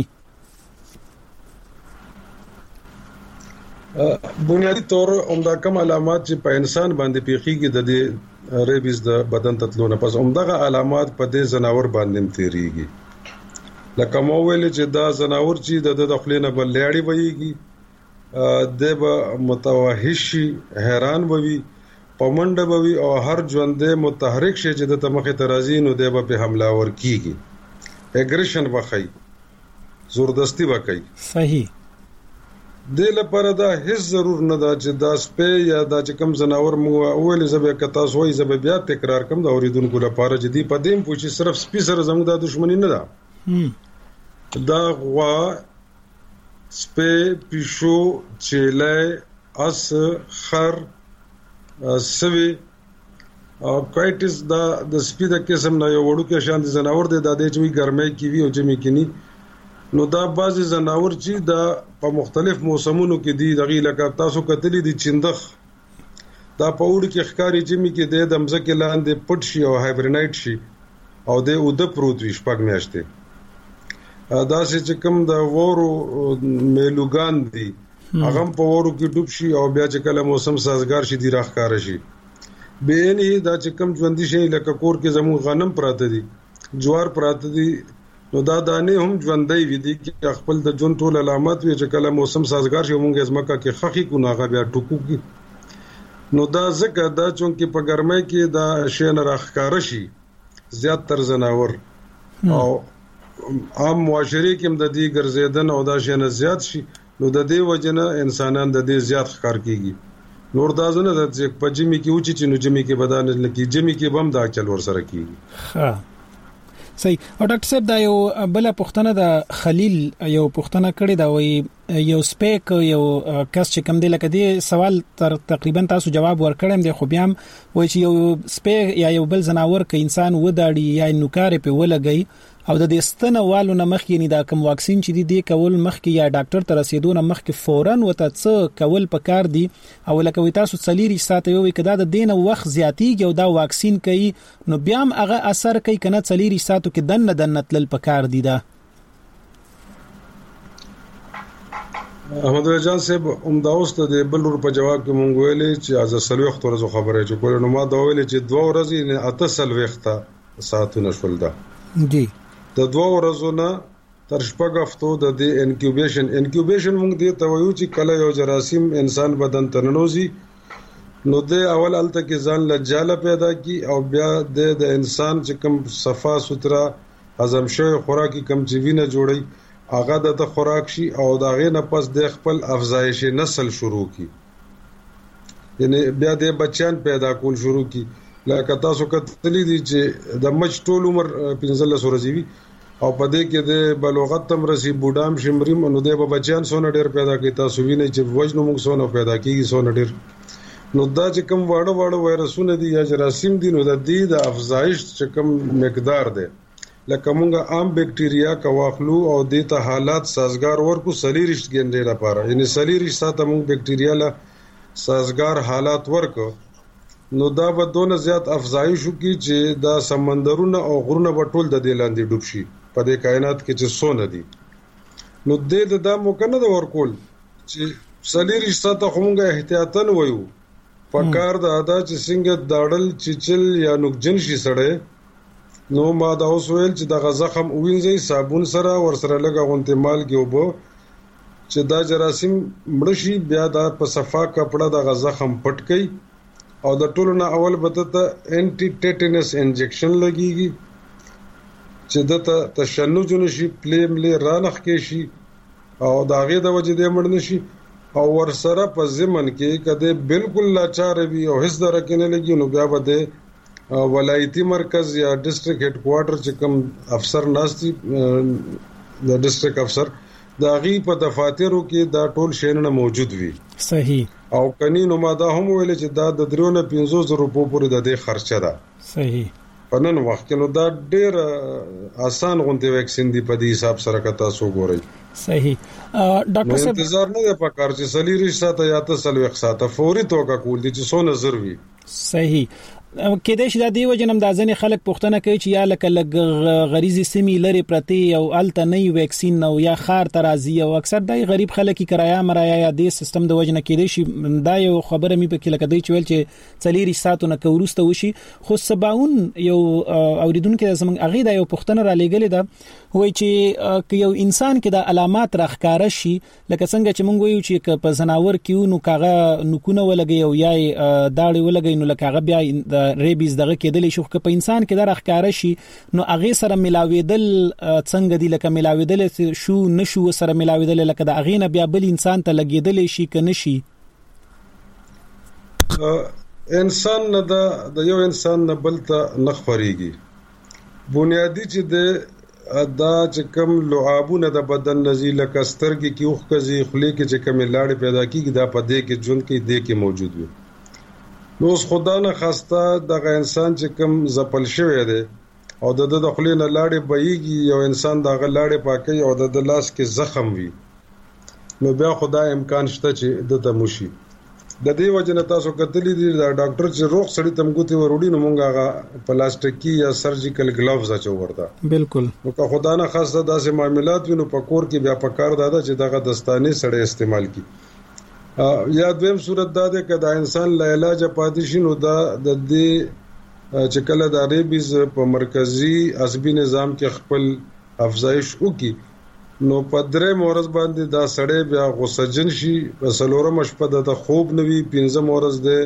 بنیادی طور عمده کم علامات چې په انسان باندې پیخیږي د دې ریبیز د بدن تطلونه پس عمده علامات په دې زناور باندې تیریږي لکه مو ویل چې دا زناور چې د داخلينه بل لړی ويږي د متوحشي حیران ووي پمنډ ووي او هر ژوندې متحرک شي چې د تمخه ترازی نو د په حمله ور کیږي اګریشن وخی زوردستی وکي صحیح د لپاره دا هیڅ ضرور نه ده چې دا سپې یا دا چې کم زناور مو اول زبې کتا سوې زبې بیا تکرار کم دا اوریدونکو لپاره چې دی په دیم پوښي صرف سپې سره زموږ د دښمنی نه ده دا غوا سپې پښو چيله اس خر سوي او کایټس دا د سپې د قسم نه یو وړو کې شان دي زناور د دې چې وی ګرمۍ کی وی او چې می کینی نو دا بعضی زناور چې دا په مختلف موسمونو کې دي دغه لکه تاسو کتلی دي چندخ دا په وړ کې ښکاری جمی کې د دمزه کې لاندې پټ شي او هایبرنایټ شي او د اود پروت وي شپږ میاشتې دا چې کوم د وورو میلوګان دي هغه په وورو کې ډوب شي او بیا چې کله موسم سازگار شي دی راخکار شي به نه دا چې کوم ژوندۍ شي لکه کور کې زمو غنم پراته دي جوار پراته دي نو دا دانه هم ژوندۍ وي دي چې خپل د جون ټول علامات وي چې کله موسم سازگار شي مونږه ازمکه کې خخي کو ناغه بیا ټکو کی نو دا ځکه دا چونکه په ګرمۍ کې دا شي نه راخکار شي زیات تر زناور او عام معاشري کې هم د دې ګرځیدن او دا شي نه زیات شي نو د دې وجنه انسانان د دې زیات ښکار کیږي نور دا زنه د پجمی کې اوچې چې نو جمی کې بدن لکه جمی کې بم دا چل ور سره کیږي ها صحیح او ډاکټر صاحب دا یو بل پښتنه د خلیل یو پښتنه کړي دا وی یو سپیک یو کس چې کوم دی لکه دی سوال تقریبا تاسو جواب ورکړم دی خو بیا وای چې یو سپیک یا یو بل زناور ک انسان وداړي یا نوکار په ولګي او د دې ستنه والو نه مخکې نه دا کوم واکسین چې دی کول مخکې یا ډاکټر ته رسیدونه مخکې فورا وته څه کول پکار دی او لکه وي تاسو څلیری ساته یو کدا د دینه وخت زیاتیږي او دا واکسین کوي نو بیا هم هغه اثر کوي کنه څلیری ساتو کې دنه تل پکار دی دا احمد جان صاحب اومداوست د بلور په جواب کې مونږ ویلې چې از سلوخت ورځو خبره چې کول نو ما دا ویلې چې 2 ورځې نه اته سلوخته ساعتونه شول دا دی د 2 ورځو نه تر شپږ هفتو د انکیوبیشن مونږ دی ته وایو چې کله یو جراثیم انسان بدن ته ننوزي نو د اول الته کې ځان لجاله پیدا کی او بیا د انسان چې کوم صفا سترا هضم شوی خوراکي کم چې وینه جوړي هغه د خوراک شي او دا غي نه پس د خپل افزایش نسل شروع کی یعنی بیا د بچیان پیدا کول شروع کی لکه تاسو کتلی دي چې د مچ ټول عمر 15 ورځې وي او په دې کې د بلوغت تم رسی بوډام شمریم نو د بچیان سونه ډیر پیدا کوي تاسو وینئ چې وجنو موږ سونه پیدا کیږي سونه ډیر نو دا چې کوم واړه وایرسونه دي یا جراثیم دي نو د دې د افزایش چې کوم مقدار دی لکه مونږه عام بکټیریا کا واخلو او د ته حالات سازگار ورکو سلیریشت ګنده لپاره یعنی سلیریشت ساته مونږ بکټیریا لا سازگار حالات ورکو نو دا به دونه زیات افزایش وکړي چې دا سمندرونه او غرونه په ټول د دلاندې ډوب شي په دې کائنات کې چې سونه دي نو د دا مکنه د ورکول چې سلیریشت ساته مونږه احتیاطاً وایو پکار دا چې څنګه داړل چچل یا نوکجن شي سړی نو ما دا اوس ویل چې د غزخم وینځي صابون سره ور سره لګا غونته مال کې وبو چې دا جراثیم مړشي بیا دا په صفا کپڑا د غزخم پټ کړي او د ټولو نه اول بته انټي ټیټنس انجکشن لګيږي چې د تشنج نشي پلیملې رانخ کې شي او دا غي د وجې د مړ نشي او ور سره په ضمن کې کده بالکل لاچار وي او هیڅ درکې نه لګي نو بیا به ولایتي مرکز یا ډیسټریکټ هډ کوارټر چې کوم افسر ناشتي د ډیسټریکټ افسر دا غي په دفاترو کې دا ټول شینونه موجود وي صحیح او کني نو ما دا هم ویل چې دا د 350 روپو پورې د دې خرچه ده صحیح پنن وخت کې نو دا ډېر آسان غونډه ویکسین دی په دې حساب سره کتا سو ګوري صحیح ډاکټر صاحب انتظار نه دی پکار چې سلیری ساته یا ته سلوخ ساته فوري توګه کول دي چې سو نظر وي صحیح کېدای شي دا دی وجنم د ځنې خلک پوښتنه کوي چې یا لکه غریزي سیمې لري پرتی او الته نه ویکسین نو یا خار ترازی او اکثر دای غریب خلک کی کرایا مرایا یا د سیستم د وجنه کېدای شي دا یو خبره می په کې لکه دوی چول چې څلیری ساتونه کورسته وشي خو سباون یو اوریدونکو زمنګ اغه دا یو پوښتنه را لګلې ده وای چې یو انسان کې د علامات راخکاره شي لکه څنګه چې مونږ وایو چې په زناور کې نو کاغه نکونه ولګي او یا داړي ولګي نو لکه هغه بیا ریبیز دغه کېدل شي خو په انسان کې د راخکاره شي نو هغه سره ملاویدل څنګه دی لکه ملاویدل شو نشو سره ملاویدل لکه د اغه نه بیا بل انسان ته لګیدل شي کنه شي انسان نه د یو انسان نه بل ته نخوريږي بنیادی چې د دا چې کوم لعابونه د بدن نزی لکه سترګې کې اوخ کزي خلی کې چې کوم لاړې پیدا کیږي دا په دې کې جون کې دې کې موجود وي نو خدا نه خواسته دغه انسان چې کوم زپل شوی دی او د خولې نه لاړې بهيږي یو انسان د غلاړې پاکي او د لاس کې زخم وي نو بیا خدای امکان شته چې د تموشي د دې وجنه تاسو کتلې دي دا ډاکټر چې روغ سړی تمګوتي وروړي نو مونږه پلاستیکي یا سرجیکل گلاوز اچو ورته بالکل نو که خدای نه خاصه داسې معاملات وینو په کور کې بیا پکار دادا چې دغه دستاني سړی استعمال کی یا دویم صورت دا ده چې دا انسان لا علاج پاتې شي نو دا د دې چې کله د ریبیز په مرکزی عصبي نظام کې خپل افزایش وکي نو په درې مورز باندې دا سړی بیا غوسجن شي په سلورم شپه د خوب نوي پنځم مورز د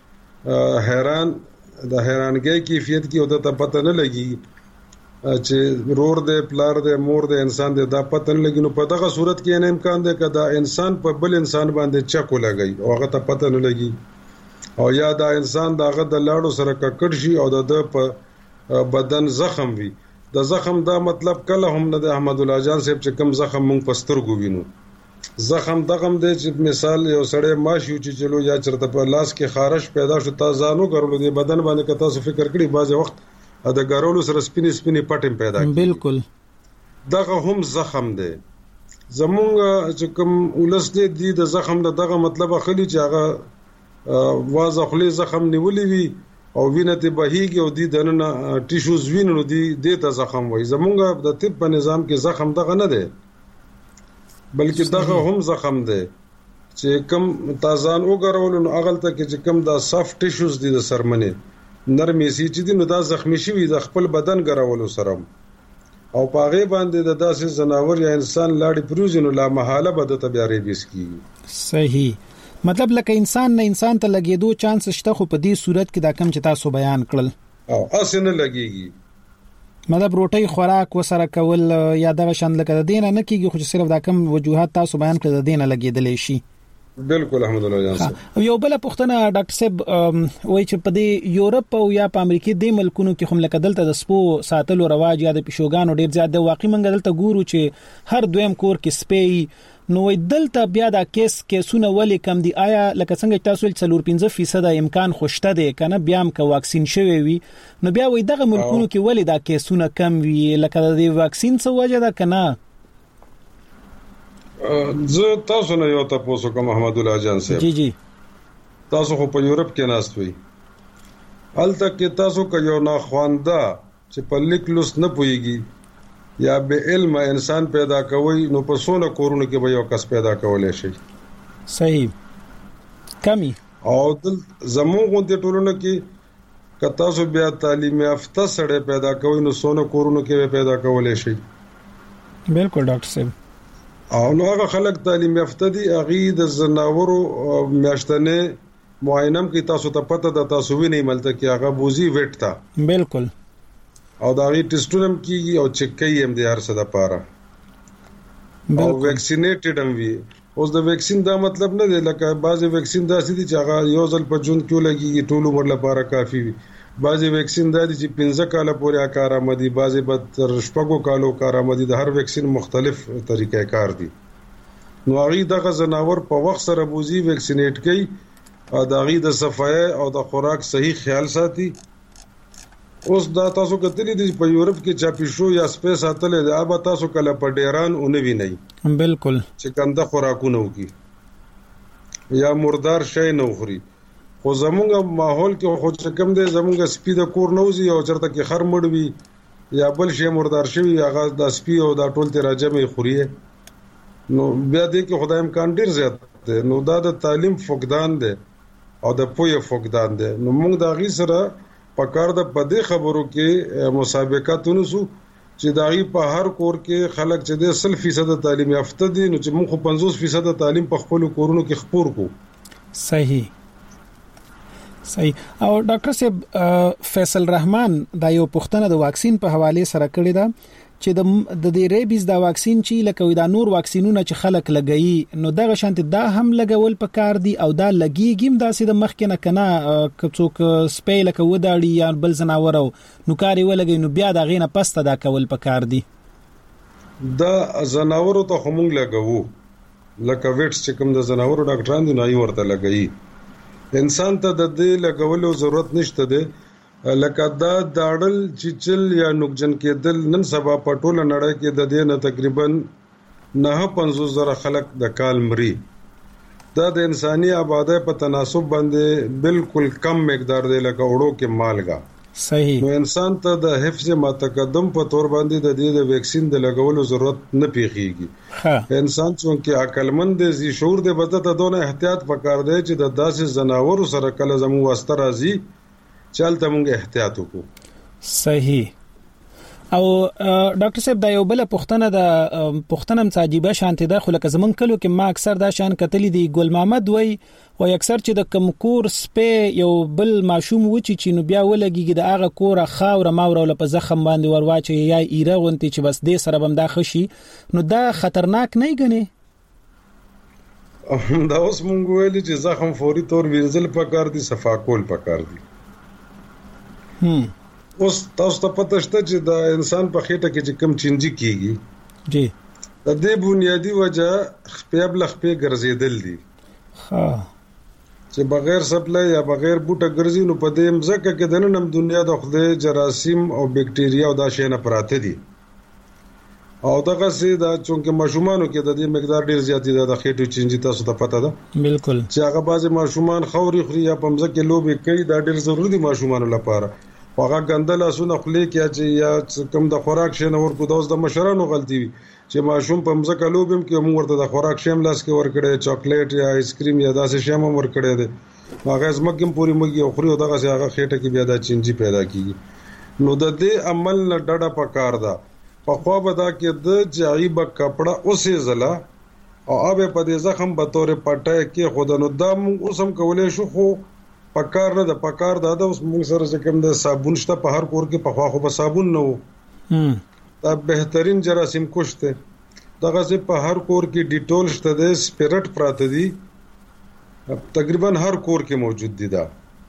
حیرانګي کیفیت کې او د پته نه لګي چې رور د پلار د مور د انسان د دا پته نه لګي نو په دغه صورت کې نه امکان دی چې دا انسان په بل انسان باندې چکو لګي او هغه ته پته نه لګي او یا دا انسان داغه د لاړو سره ککړ شي او د په بدن زخم وي د زخم دا مطلب کله هم نه د احمد الله جان صاحب چې کم زخم مونږ پسترګو وینو زخم دغم دی چې مثال یو سړی ماشي چې چلو یا چرته په لاس کې خارش پیدا شو تازانو غرلو دی بدن باندې که تاسو فکر کړی بعض وخت د غرولو سره سپینې پټم پیدا کی بالکل دغه هم زخم دی زمونږ چې کوم ولس دی د زخم دغه مطلب اخلي چې هغه واځه خلی زخم نیولې وي او وینه ته بهيږي او دی دنه ټیشوز وینو دی ته زخم وای زمونږ د طب په نظام کې زخم دغه نه دی بلکې دغه هم زخم دی چې کم تازان وګرول نو اغلته کې چې کم دا سافټ ټیشوز دي د سرمنه نرمي سي چې نو دا زخمی شوی د خپل بدن ګرولو سره او پاغه باندې د داسې زناور یا انسان لاړې پروزینو لا محاله بد ته بیا ریبس کی صحیح مطلب لکه انسان نه انسان ته لګیدو چانس شته خو په دې صورت کې دا کم چې تاسو بیان کړل او اسنه لګيږي مطلب روټي خوراک وسره کول یا دغه شان لکه د دینه نه کیږي خو صرف دا کم وجوهات تاسو بیان کړل د دینه لګیدلې شي بالکل الحمدلله جان صاحب یو بل پوښتنه ډاکټر صاحب وای چې په دې یورپ او یا په امریکا د ملکونو کې هم لکه دلته د سپو ساتلو رواج یا د پښوګانو ډیر زیات د واقع منګ دلته ګورو چې هر دویم کور کې سپي نو دلته بیا دا کیسونه ولې کم دي آیا لکه څنګه تاسو 4-5% امکان خوشته دي کنه بیا هم که واکسین شوی وي نو بیا وای دغه ملکونو کې ولې دا کیسونه کم وي لکه د واکسین څه وجه ده کنه زه تاسو نه یو تاسو کوم محمد الله جان صاحب جی تاسو خو په یورپ کې ناست وي هلته کې تاسو کيو نه خوانده چې په لیک لوس نه پويږي یا به علم انسان پیدا کوي نو په سونه کورونه کې به یو کس پیدا کولای شي صحیح کمی او زموږ غونډه ټولنه کې کتا سو بیا تعلیم یافته سره پیدا کوي نو سونه کورونه کې پیدا کولای شي بالکل ډاکټر صاحب او نو هغه خلک تعلیم یافته دي اغه د زناورو میاشتنه معاینم کې تاسو ته پته ده تاسو ویني ملته کې هغه بوزي ویټ تا بالکل او دا غي ټیسټونم کیږي او چک کوي هم د هر څه د پاره او ویکسینیټډ هم وي اوس د ویکسین دا مطلب نه دی لکه بعضی ویکسین داسې دي چې هغه یو ځل په جون کې لګي ټول عمر لپاره کافي وي بعضی ویکسین دا دي چې 15 کال پورې کارآمدي بعضی به تر شپږو کالو کارآمدي د هر ویکسین مختلف طریقې کار دي نو هغه دغه زناور په وخت سره بوزي ویکسینیټ کوي او د هغه د صفای او د خوراک صحیح خیال ساتي اوس دا تاسو کتلی دي په یورپ کې چاپیشو یا سپیس اتلې دا به تاسو کله په ډیران اونوي نه بالکل چې کنده خوراکونه وکي یا مردار شي نه خوري خو زمونږ ماحول کې خو چې کم دی زمونږ سپی د کور نوځي او چرته کې خر مړوي یا بل شي مردار شوی هغه د سپی او د ټول ته راجمې خوري نو بیا دې کې خدای امکان ډیر زیات دی نو دا د تعلیم فقدان دی او د پوهه فقدان دی نو موږ دا غي سره پکار د پدې خبرو کې مسابقات ونسو چې داغي په هر کور کې خلک چې د 100% تعلیم یافته دي نو چې موږ 50% تعلیم په خپل کورونو کې خپور کو صحیح او ډاکټر صاحب فیصل رحمان دا یو پښتنه د واکسین په حواله سره کړی دا چې د ریبیز دا واکسین چې لکه دا نور واکسینونه چې خلک لګئی نو دغه شانت دا هم لګول پکار دي او دا لګیګم داسې د مخکې نه کنه کڅوک سپی لکه وداړي یا بل زناور نو کاری ولګي نو بیا دا غینه پسته دا کول پکار دي دا زناور ته همون لګوو لکه ویټس چې کوم د زناور ډاکټران دی نه ورته لګئی انسان ته د دې لګولو ضرورت نشته ده لکه دا داړل چیچل یا نوکجن کېدل نن سبا په ټوله نړۍ کې د دې نه تقریبا 950,000 خلک د کال مري. دا د انساني آبادی په تناسب باندې بالکل کم مقدار دی لکه وړو کې مالګه. صحیح. نو انسان ته د حفظ متقدم په تور باندې د دې د ویکسین د لګولو ضرورت نه پیخیږي. انسان چې عقلمند دی شعور دی بده ته دونه احتیاط وکړ دی چې د داسې زناورو سره کله زمو واسطه راځي چلته موږ احتیاط وکړو. صحیح. او ډاکټر صاحب دا یو بل پښتنه د پښتنه مصاجيبه شانته ده خو لکه زمون کلو کې ما اکثر دا شان کتلی دی ګل محمد وای او اکثر چې د کمکور سپه یو بل ماشوم و چې نو بیا ولګي د هغه کوره خاور ماور ول په زخم باندې ورواچي یا ایره غونتی چې بس دې سره بم دا خشي نو دا خطرناک نه غني. دا اوس مونږ ویل چې زخم فوري تور وینځل پکار دي صفا کول پکار دي. اوس تاسو ته پته شته چې د انسان په خېټه کې چې کم چینجی کیږي جی د دې بنیادی وجہ خپې بلخپې ګرځیدل دي. چې بغیر سپلای یا بغیر بوټه ګرځي نو په دې مزکه کې د نن دنیا د خدای جراثیم او بکټیریا او دا شی نه پراته دي او دغه سي دا چونکه ماشومانو کې د دې مقدار ډیر زیات دی د خېټو چینجی تاسو ته پته ده بالکل چې هغه بعضی ماشومان خوري خوري یا په مزکه لوبي کوي دا ډیر ضروري دي ماشومانو لپاره. هغه ګندل اسونه خلې کې چې یا کم د خوراک شنه ورکو دوز د مشرانو غلطي وي چې ماشوم په مزکه لوبم کې موږ ورته د خوراک شیم لاس کې ورکړي چاکلیټ یا آیس کریم یا داسې شیم ورکړي دي هغه زمکم پوری مګي او خوري دغه سي هغه خېټه کې بیا د چینجی پیدا کیږي. نو د دې عمل نه ډډه پکار ده. په خو به دا کې د جایب کپڑا اوسې زلا او اوبه په دې زخم به تور پټه کې خودنو دم اوسم کولې شو خو پکار نه د پکار دا اوس موږ سره کوم د صابون شته په هر کور کې په خوا خو به صابون نه وو دا بهترین جراثیم کشته دغه سه په هر کور کې ډیټول شته د سپیرټ پراته دي تقریبا هر کور کې موجود دي. دا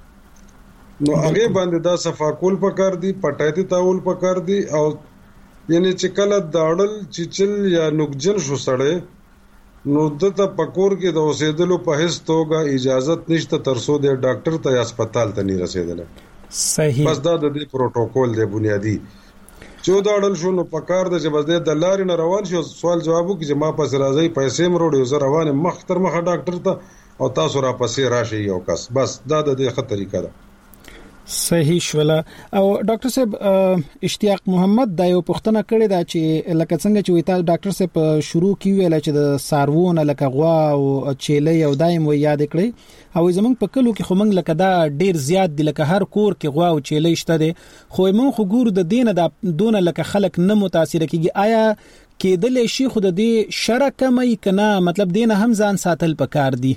نو هغه باندې دا صفا کول پکار دي پټایته تاول پکار دي او یعنی چې کله داړل چیچل یا نوکجن شو سړی نو دته پکور کې د اوسېدلو په هیڅ توګه اجازه نشته ترڅو د ډاکټر ته یا هسپتال ته نه رسیدل. صحیح. بس دا د دې پروتوکول دی بنیادی چې داړل شو نو پکار د چې بس د لارې نه روان شو سوال جوابو کې چې ما پس راځي پیسې مروړي زه روان مخ تر مخه ډاکټر ته او تاسو را پسې راشي یو کس بس دا د دې خطرې کړه. صحیح شولا. او ډاکټر صاحب اشتیاق محمد دا یو پوښتنه کړې ده چې لکه څنګه چې ویتا ډاکټر صاحب شروع کیویل چې د ساروونه لکه غوا او چيلې او دایم و یاد کړی او زمونږ په کلو کې خو موږ لکه دا ډیر زیات دي لکه هر کور کې غوا او چيلې شته دي خو موږ خو ګور د دینه د دونه لکه خلک نه متاثر کیږي آیا کېدل شي خو د دې شرکه مې کنه مطلب دینه هم ځان ساتل پکار دي.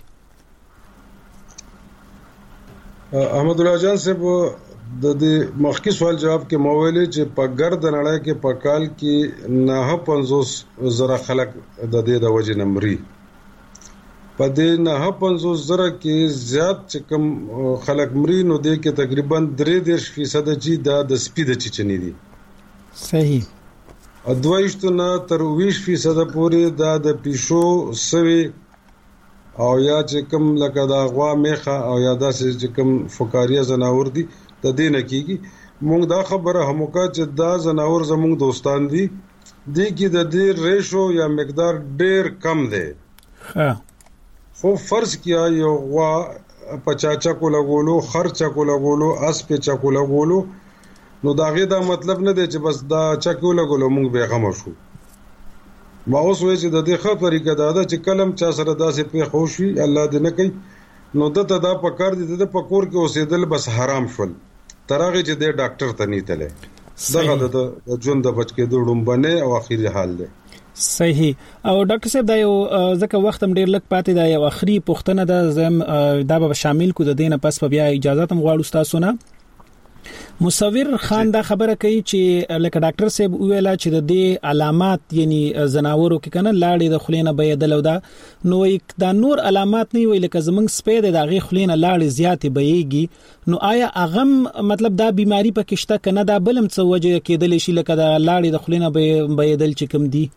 احمد الله جان صاحب د دې مخکې سوال جواب کې مو ویلې چې په ګرد نړۍ کې په کال کې 950,000 خلک د دې د وجې نمبري په دې 950,000 کې زیات چې کم خلک مري نو دې کې تقریبا 3% چې د سپید چچنی دي. صحیح. ادوایشتونه تر 20% پورې د پیشو سوي او یا چې کوم لکه دا غوا میخه او یا داسې چې کوم فقاریه زناور دي د دې نه کیږي موږ دا خبره هموکا چې دا زناور زموږ دوستان دي دي کې د دې ریشو یا مقدار ډیر کم دی. خو فرض کیا یو غوا 50 کو لګولو خرچا کو لګولو اس په چا کو لګولو نو دا غي دا مطلب نه دی چې بس دا چا کو لګولو موږ به غم شو. ما اوس وایي چې د دې ښه طریقه دا ده چې کلم چا سره داسې په خوشي الله دې نه کوي نو دته دا پکار دي د پکور کې اوسېدل بس حرام شول ترغه چې د ډاکټر ته نه تله دغه د ژوند د بچ کې دوړم بنه او اخیری حال دی. صحیح. او ډاکټر صاحب دا یو ځکه وخت هم ډیر لږ پاتې دا یو اخري پوښتنه ده زم دا به شامل کو د دینه پس په بیا اجازه تم غواړو تاسو نه. مصور خان دا خبره کوي چې لکه ډاکټر صاحب ویلا چې د دې علامات یعنی زناورو کې کنه لاړې د خلینه بيدل او دا نو دا نور علامات نه وي لکه زمنګ سپید د غي خلینه لاړې زیاتې بيږي نو آیا اغم مطلب دا بیماری په کشته کنه دا بلم څه وجه کېدل شي لکه دا لاړې د خلینه بيدل چې کم دي.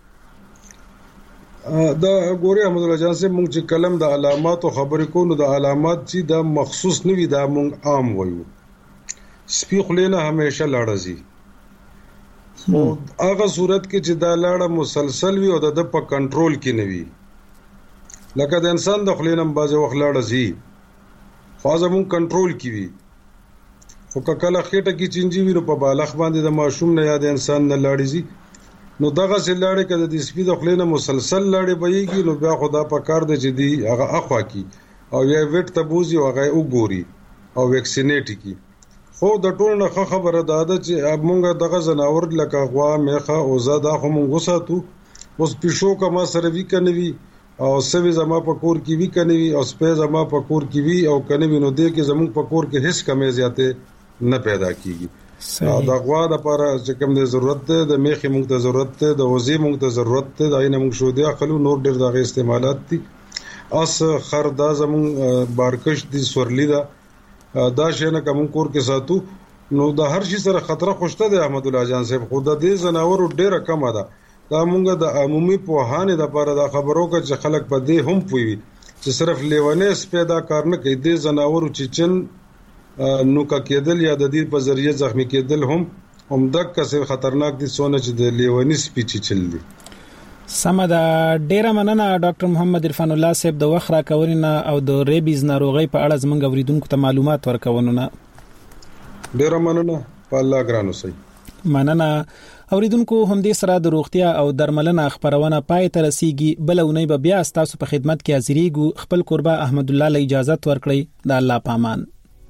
دا ګوري احمد الله جان صاحب موږ چې کلم د علامات او خبرې کو نو د علامات چې دا مخصوص نه وي دا موږ عام وایو سپي خلینا همیشه لاړځي او هغه صورت کې چې دا لاړه مسلسل وي او د په کنټرول کې نه وي لکه د انسان د خلینم بازه وخت لاړځي خو زمون کنټرول کې وي خو کله خېټه کې چنجي وي نو په بالغ باندې د ماشوم نه یا د انسان نه لاړځي نو دغه سلاړه کده د سپي د خلینه مسلسل لاړې بهيږي نو بیا خدا په کار د جدي هغه اخوا کی او یا ویټ تبوزي او هغه وګوري او ویکسینیټ کی خو د ټول نه خبره ده چې موږ دغه زناور لکه غوا میخه او زاده خو موږ وساتو اوس پښو کما سره وی کنوي او سوي زما په کور کې وی کنوي او سپه زما په کور کې وی او کنوي نو دې کې زموږ په کور کې هیڅ کمې زیاته نه پیدا کیږي دا غوا د لپاره چې کوم د ضرورت ده د میخه موږ ته ضرورت ده د وزي موږ ته ضرورت ده د عین موږ شو دی خلو نور ډیر دغه استعمالات دي اس خردا زمون بارکش دي سورلی دا شنه کوم کور کې ساتو نو د هر شي سره خطر خوشته ده احمد الله جان صاحب خود د زناور ډیره کم ده دا مونږ د عمومي پوهانه د لپاره د خبرو کې چې خلک په دې هم پوي چې صرف لیونې پیدا کار نه کوي د زناور چچن نو کا کېدل یا د دې په ذریعہ زخمی کېدل هم دک څه خطرناک دي سونه چې د لیونی سپیچ چل دي سمدا ډیره مننه ډاکټر محمد عرفان الله صاحب د وخت راکورینه او د ریبیز ناروغي په اړه زموږ اوریدونکو ته معلومات ورکوونه ډیره مننه په الله ګرانو سي مننه اوریدونکو هم دې سره د روغتیا او درملنه خبرونه پای ته رسیدي بلونه به بیا تاسو په خدمت کې حاضرېګو خپل قربا احمد الله له اجازه ورکړي د الله پامان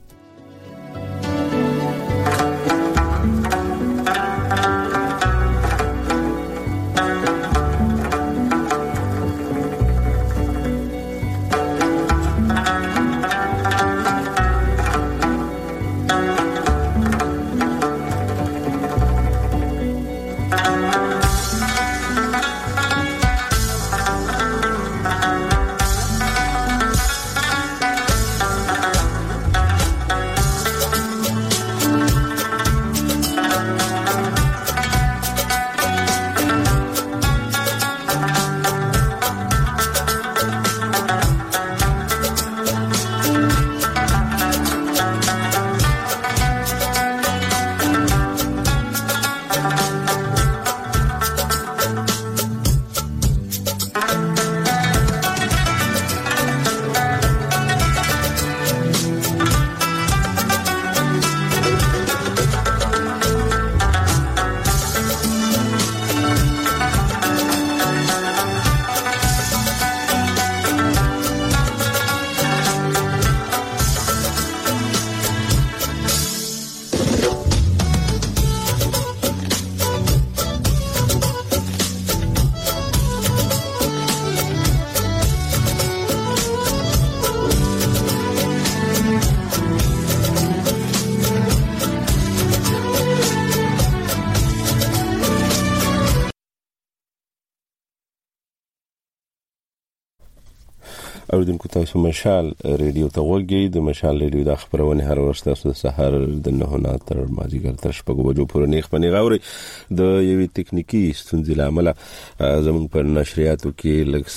اوریدونکو تاسو مشال ریډیو ته وګورئ د مشال ریډیو د خبرونه هر ورځ تاسو د سحر د 9 تر مازیګر تر شپږ بجو پورې نیخ پنی غوري د یوې ټکنیکی ستونزې لامل زموږ په نشریاتو کې لکه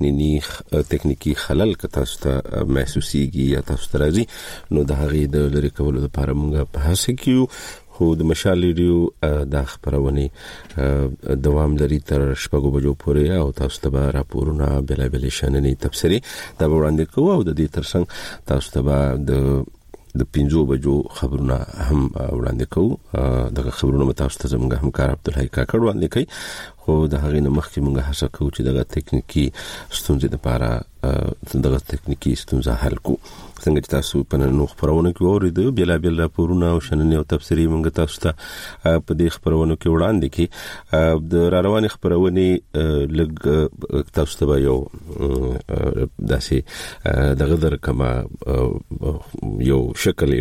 تکنیکی خلل که تاسو ته محسوسيږي یا تاسو ته راځي نو د هغې د لری کولو لپاره موږ په هڅه کوو خو د مشال ریډیو د خبرونه دوام لري تر شپږ بجو پورې او تاسو ته راپورونه بلابل شننې تفسیری دا وړاندې کوو او د دې ترڅنګ تاسو ته د 5 بجو خبرونه هم وړاندې کوو دغه خبرونه تاسو ته زموږ همکار عبدالحی کاکړ وړاندې کوي خو د هغې نه مخکې موږ هڅه کوو چې دغه تکنیکی ستونزې لپاره دغه تکنیکی ستونزه حل کوو څنګه چې تاسو په نن خبرونه کې اوریدو بلابل راپورونه او شننې او تفسیری موږ تاسو ته په دې خبرونو کې وړاندې کوي د رواني خبرونه لګ تاسو ته یو داسې دغه درکمه یو شکل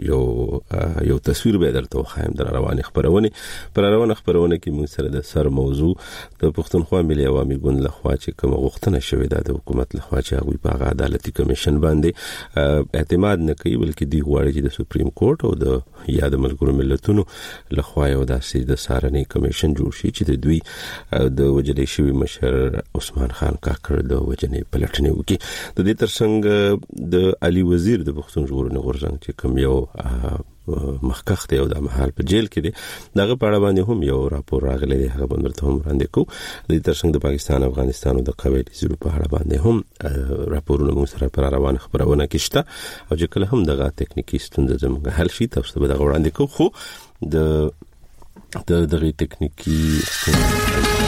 یو تصویر به درته وخایم د رواني خبرونه پر رواني خبرونه کې موږ سره د سر موضوع د پښتونخوا ملي عوامي ګوند لخوا چې کوم غوښتنه شوې ده د حکومت لخوا چې هغه په عدالتي کمیشن باندې اعتماد نه کوي بلکې دی غواړي چې د سپریم کورټ او د یاد ملګرو ملتونو لخوا یو داسې د سارنې کمیشن جوړ شي چې د دوی د وجلې شوی مشر عثمان خان کاکړ د وجنې پلټنې وکړي د دې ترڅنګ د علي وزیر د پښتون ژغورنې غورځنګ چې کوم یو مخکخ دی او د محل په جیل کې دی دغه په اړه باندې هم یو راپور راغلی دی هغه باندې هم وړاندې کوو د ترڅنګ د پاکستان افغانستان او د قبایلی ضلعو په اړه باندې هم راپورونه موږ سره پر روان خبرونه کېشته او چې کله هم دغه تکنیکی ستونزې زموږ حل شي تاسو به دغه وړاندې کوو خو د دغه تکنیکی